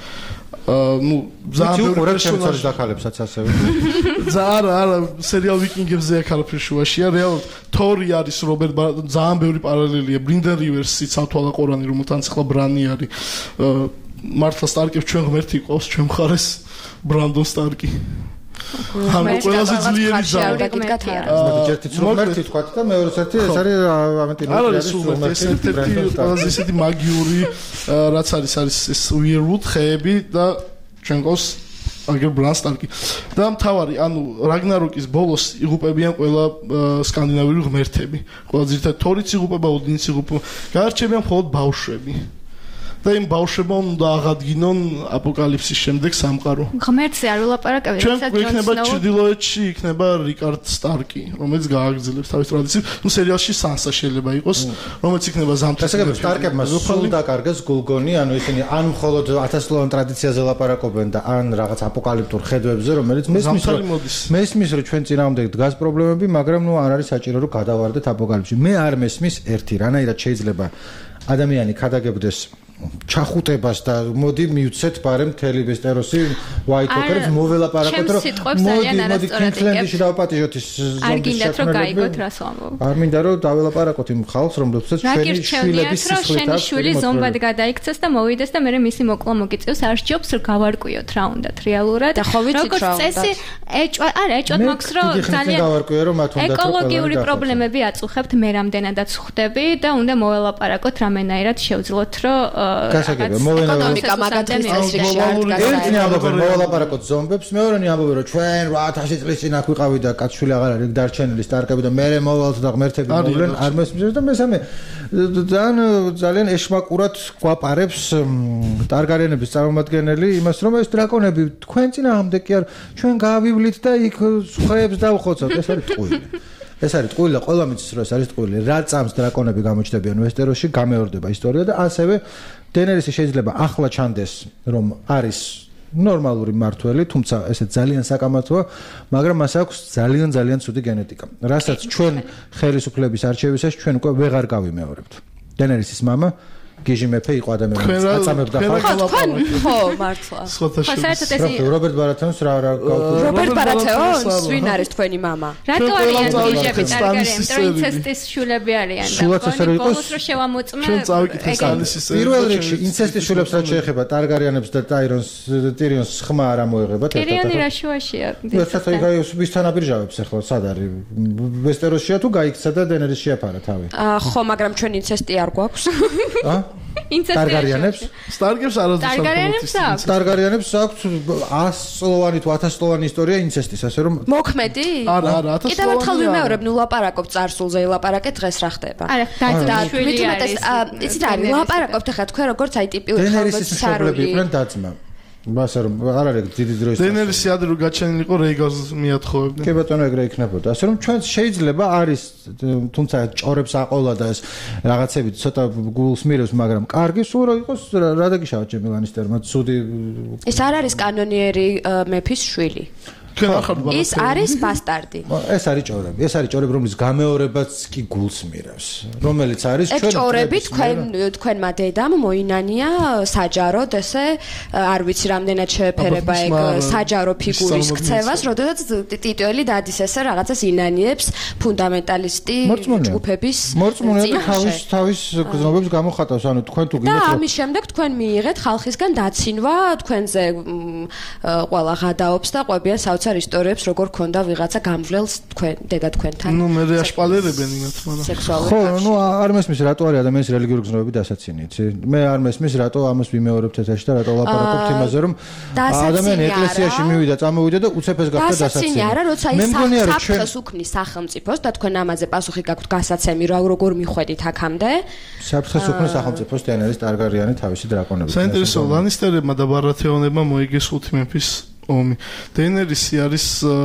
ძალიან ბევრი პერსონაჟი დახალებსაც ასევე. არა, სერიალ ვიკინგებზე აქ არაფერი შუაშია. რეალურად თორი არის რობერტ ძალიან ბევრი პარალელია. ბრინდენ რივერსი, ცალთვალა ყორანი, რომელთანაც ახლა ბრანი არის. მართლა სტარკებს ჩვენ ღმერთი ყავს, ჩვენ მხარეს ბრანდონ სტარკი. ანუ ყველაზე ძლიერი ზაური. ერთი ცრომერთი თქვა და მეორე ერთი ეს არის ამეტინო. არის ერთ-ერთი ყველაზე ისეთი მაგიური რაც არის ეს უიერვუდ ხეები და ჩვენ ყავს აგერ ბრან სტარკი. და მთავარი, ანუ რაგნაროკის ბოლოს იღუპებიან ყველა სკანდინავიური ღმერთები. ყველა ძირითადად თორიც იღუპება, ოდინიც იღუპება. გაარჩევიან მხოლოდ ბავშვები. და იმ ბავშვებმა უნდა აღადგინონ აპოკალიფსის შემდეგ სამყარო. ღმერთზე არ ვილაპარაკებთ, სადაც იქნება ჩრდილოეთში იქნება რიკარდ სტარკი, რომელიც გააგრძელებს თავის ტრადიციებს. სერიალში სანსა შეიძლება იყოს, რომელიც იქნება ზამთრის. ესე იგი სტარკებმა სულ დაკარგეს გულგონი, ანუ ისინი ან მხოლოდ 1000-ლოვან ტრადიციაზე ლაპარაკობენ და ან რაღაც აპოკალიფტურ ხედვებზე, რომელიც მესმის რომ ჩვენ წინააღმდეგ დგას პრობლემები, მაგრამ არ არის საჭირო რომ გადავარდეთ აპოკალიფსში. მე არ მესმის ერთი, რანაირად შეიძლება ადამიანი ქადაგებდეს ჩახუტებას და მოდი მივცეთ ბარემ მთელი ვესტეროსი ვაიტოკერებს მოველაპარაკოთ რომ მოდი კინგლენდში დავაპატიჟოთ ის ზომბის არ გინდათ რომ გაიგოთ რას ვამბობ არ მინდა რომ დაველაპარაკოთ იმ ხალხს რომლებსაც ჩვენი შვილების სისხლით აქვს შვილი ზომბად გადაიქცეს და მოვიდეს და მე მისი მოკლა მოგიწევს არ სჯობს რომ გავარკვიოთ რა უნდათ რეალურად როგორც წესი ეჭვად მაქვს რომ ძალიან გავარკვიო რომ მათ უნდა ეკოლოგიური პრობლემები აწუხებთ მე რამდენადაც ხვდები და უნდა მოველაპარაკოთ რამენაირად შევძლოთ რომ გასაგებია ეკონომიკა მაგათრის წესრიგში არ დგას. ერთი ამბობენ მოვალაპარაკოთ ზომბებს, მეორენი ამბობენ რომ ჩვენ 8000 წლის წინ აქ ვიყავი და კაცშვილი აღარ არის დარჩენილი სტარკები და მე მოვალთ და ღმერთები მოვლენ არ მესმის და მესამე ძალიან ეშმაკურად გვაპარებს ტარგარიენების წარმომადგენელი იმას რომ ეს დრაკონები თქვენ წინააღმდეგ კი არ ჩვენ გავივლით და იქ სხვაებს დავხოცავთ ეს არის ტყუილი. ეს არის ტყუილი და ყველა მიცის რომ ეს არის ტყუილი. რა წამს დრაკონები გამოჩნდებიან ვესტეროსში, გამეორდება ისტორია და ასევე დენერისი შეიძლება ახლა ჩანდეს რომ არის ნორმალური მართველი, თუმცა ესე ძალიან საკამათოა, მაგრამ მას აქვს ძალიან ცუდი გენეტიკა. რასაც ჩვენ ხელისუფლების არჩევისას ჩვენ უკვე ვეღარ გავიმეორებთ. დენერისის მამა გიჟი მეფე იყო ადამიანს აწამებდა ხო მართლა რობერტ ბარათონს რა რობერტ ბარათონს ვინ არის თქვენი мама რატო არიან გიჟები ტარგარიენი ინცესტის შულები არიან და ბოლოს რო შევამოწმე პირველ რიგში ინცესტის შულებს რაც შეეხება ტარგარიანებს და ტირიონს ხმა არ ამოეღებათ ტირიონი რა შუაშია ერთად ვის თანაბირჟავებს ახლა სად არის ვესტეროსშია თუ გაიქცა და დენერის შეაფარა თავი ხო მაგრამ ჩვენ ინცესტი არ გვაქვს ტარგარიანებს ტარგარიანებს აქვს 100 წლოვანი თუ 1000 წლოვანი ისტორია ინცესტის ასე რომ მოქმედი არა კიდევ ერთხელ ვიმეორებ ნუ ლაპარაკობ წარსულზე ლაპარაკეთ დღეს რა ხდება არა დაშვილი არის იცით არის ლაპარაკობთ ახლა თქვენ როგორც აი ტიპიური დენერისის მშობლები იყვნენ დაძმა მასე რომ არ არის დიდი დროის დენერისი ადრე რო გაჩენილიყო რეიგანს მიათხოვებდნენ კი ბატონო ეგრე იქნებოდა ასე რომ ჩვენ შეიძლება არის თუმცა ჭორებს აყოლა და ეს რაღაცები ცოტა გულს მირევს მაგრამ კარგი სულ რო იყოს რა დაგიშავა ჩემი ლანისტერმა ცუდი ეს არ არის კანონიერი მეფის შვილი ის არის ბასტარდი ეს არის ჭორები რომლის გამეორებაც კი გულს მირევს რომელიც არის ჩვენ ჭორები თქვენმა დედამ მოინანია საჯაროდ ესე არ ვიცი რამდენად შეეფერება ეგ საჯარო ფიგურის ქცევას როდესაც ტიტუელი დადის ესე რაღაცას ინანიებს ფუნდამენტალისტი ჯგუფების მორწმუნეა თავის გზნობებს გამოხატავს ანუ თქვენ თუ გინდათ და ამის შემდეგ თქვენ მიიღეთ ხალხისგან დაცინვა თქვენზე ყველა ღადაობს და ყვებიან საოცარ ისტორიებს როგორ ქონდა ვიღაცა გამვლელს თქვენ დედა თქვენთან. ნუ მე რეაშპალერებენ იმათ მაგრამ. ხო, ნუ არ მესმის რატო არის ადამიანის რელიგიური გზნობები დასაცინი, იცი? მე არ მესმის რატო ამას ვიმეორებთ ეთერში და რატო ლაპარაკობთ იმაზე რომ ადამიანი ეკლესიაში მივიდა, წამოვიდა და უცეფეს გახდა დასაცინი. დასაცინი არა, როცა ის საფრთხეს უქმნის სახელმწიფოს და თქვენ ამაზე პასუხი გაქვთ გასაცემი როგორ მიხვედით აქამდე? საფრთხეს უქმნის სახელმწიფოს დენერის ტარგარიანი თავისი დრაკონები. საინტერესო ლანისტერებმა და ბარათეონებმა მოიგეს 5 მეფის ომი. დენერისი არის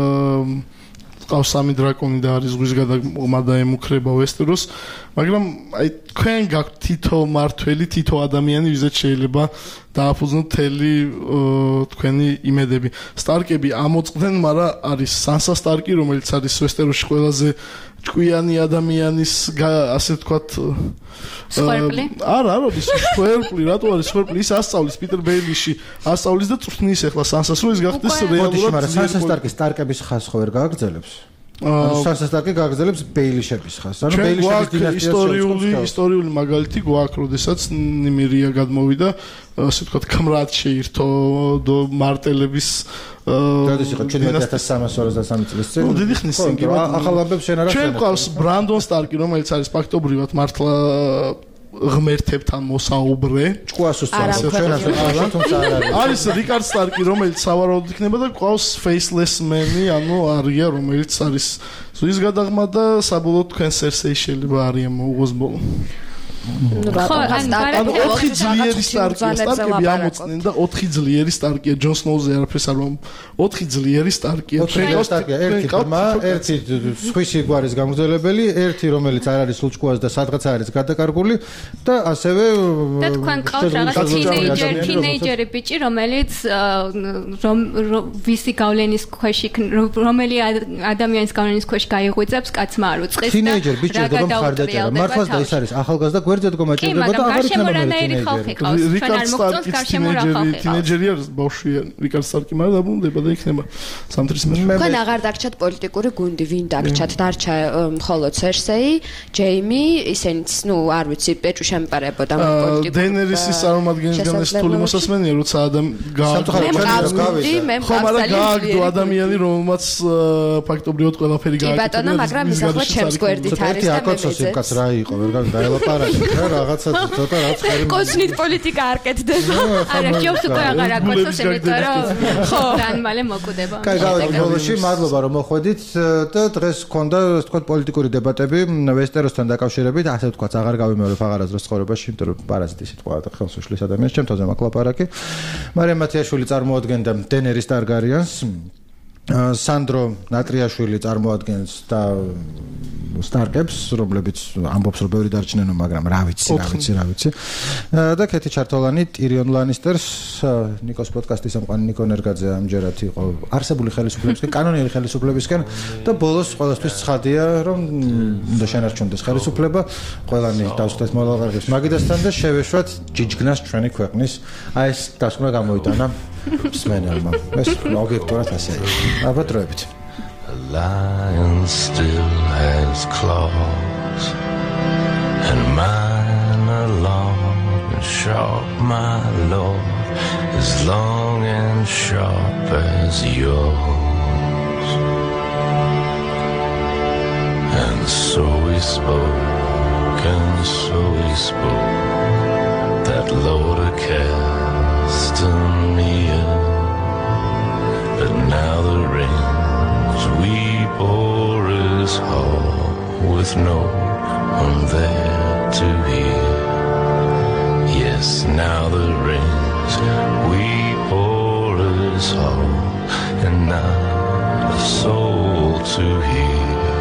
ყავს 3 დრაკონი და არის ზღვის გადაღმა და ემუქრება ვესტეროს, მაგრამ აი თქვენ გაქვთ თითო მართველი, თითო ადამიანი, ვიზეთ შეიძლება დააფუძნოთ მთელი თქვენი იმედები. სტარკები ამოწყდნენ, მაგრამ არის სანსა სტარკი, რომელიც არის ვესტეროსში ყველაზე ჭკვიანი ადამიანის ასე ვთქვათ სვერპლი? არა, ის სვერპლი, რატო არის სვერპლი? ის ასწავლის პიტერ ბეილიში, ასწავლის და წვრთნის ახლა სანსას, რომ ის გახდეს რეალურად. მაგრამ სანსა სტარკების ხაზს ხო ვერ გააგრძელებს? სანსა სტარკი გააგრძელებს ბეილიშების ხაზს. ანუ ბეილიშების დინასტიას ისტორიული მაგალითი გვაქვს, როდესაც ნიმერია გადმოვიდა, ასე ვთქვათ, კამრად შეირთო მარტელების როდის იყო 1323 წლის წინ? დიდი ხნის წინ კი ახალ ამბებს შენ არ ახსენებ. ჩვენ ყავს ბრანდონ სტარკი, რომელიც არის ფაქტობრივად მართლა ღმერთებთან მოსაუბრე. ჭკუას უსწავლებს ჩვენ ასე თუმცა არ არის. არის რიკარდ სტარკი, რომელიც სავარაუდოდ იქნება და ყავს faceless man-ი, ანუ არია, რომელიც არის ზღვის გადაღმა და საბოლოოდ თქვენ სერსეი შეიძლება არიან მოუღოს ბოლო. ხო, ანუ 4 ძლიერი სტარკია, სტარკები ამოწნენ და 4 ძლიერი სტარკია, ჯონ სნოუზე არაფერს არ ვამ. 4 ძლიერი სტარკია. სტარკია, ერთი ხმა, ერთი სხვისი გვარის გამგრძელებელი, ერთი რომელიც არ არის სულჭკუას და სადღაც არის გადაკარგული და ასევე და თქვენ ყავთ რაღაც თინეიჯერი ბიჭი, რომელიც ვისი გავლენის ქვეშ რომელი ადამიანის გავლენის ქვეშ გაიღვიძებს, კაცმა არ უწყის და თინეიჯერ ბიჭი რომ ხარდაჭერა. მართლაც და ის არის ახალგაზრდა გვერდზე დგომაჭირდება და აღარ იქნება რიკარდ სტარკი თინეიჯერი არის ბავშვია, რიკარდ სტარკი მაგრამ დაბრუნდება და იქნება სამთრის მეფე. თქვენ აღარ დაგჭათ პოლიტიკური გუნდი, ვინ დაგჭათ? დარჩა მხოლოდ სერსეი, ჯეიმი, ისინიც, ნუ არ ვიცი, პეჭუ შემპარებოდა პოლიტიკური. დენერისის წარმომადგენლისგან ეს თული მოსასმენია, როცა ხო, მაგრამ გააგდო ადამიანი, რომელმაც ფაქტობრივად ყველაფერი გააკეთა. კი ბატონო, მაგრამ ის ახლა ჩემს გვერდით არის და მე მეძებს. კაც რა იყო, ვერ დაელაპარაკე რა რაღაცა ცოტა რაც ხერი. კოცნით პოლიტიკა არ კეთდება. არა, ჯობს უკვე აღარ აკოცოს, იმიტომ რომ ხო, თან მალე მოკვდება. კაი, გავიგე ბოლოში, მადლობა რომ მოხვედით და დღეს გქონდა, ასე ვთქვათ, პოლიტიკური დებატები ვესტეროსთან დაკავშირებით, ასე ვთქვათ, აღარ გავიმეორებ აღარაზრს ცხოვრებაში, იმიტომ რომ პარაზიტი სიტყვა და ხელს უშლის ადამიანს, ჩემთვაზე მაქვს ლაპარაკი. მარიამ მათიაშვილი წარმოადგენდა დენერის ტარგარიანს. სანდრო ნატრიაშვილი წარმოადგენს და სტარკებს, რომლებიც ამბობს რომ ბევრი დარჩენენო, მაგრამ რა ვიცი. და კეთი ჩარტოლანი ტირიონ ლანისტერს ნიკოს პოდკასტის ამყვანი ნიკო ნერგაძე ამჯერად იყო არსებული ხელისუფლებისგან, კანონიერი ხელისუფლებისგან და ბოლოს ყველასთვის ცხადია, რომ უნდა შენარჩუნდეს ხელისუფლება, ყველანი დავსვათ მოლაღარგებს მაგიდასთან და შევეშვათ ჯიჯგნას ჩვენი ქვეყნის. აი ეს დასკვნა გამოიტანა მსმენელმა. ეს ობიექტურად ასე. აბატროებით. A lion still has claws and mine are long and sharp, my lord, as long and sharp as yours. And so we spoke, and so we spoke, that loader cast me in, but now the rings we bore is hollow, with no one there to hear. Yes, now the rings we bore is hollow, and not a soul to hear.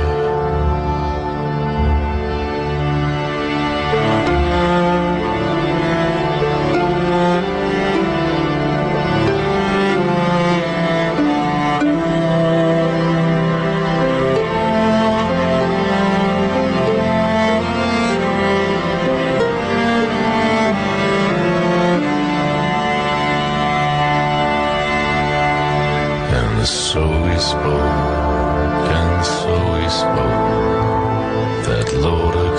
So we spoke, and so we spoke, that Lord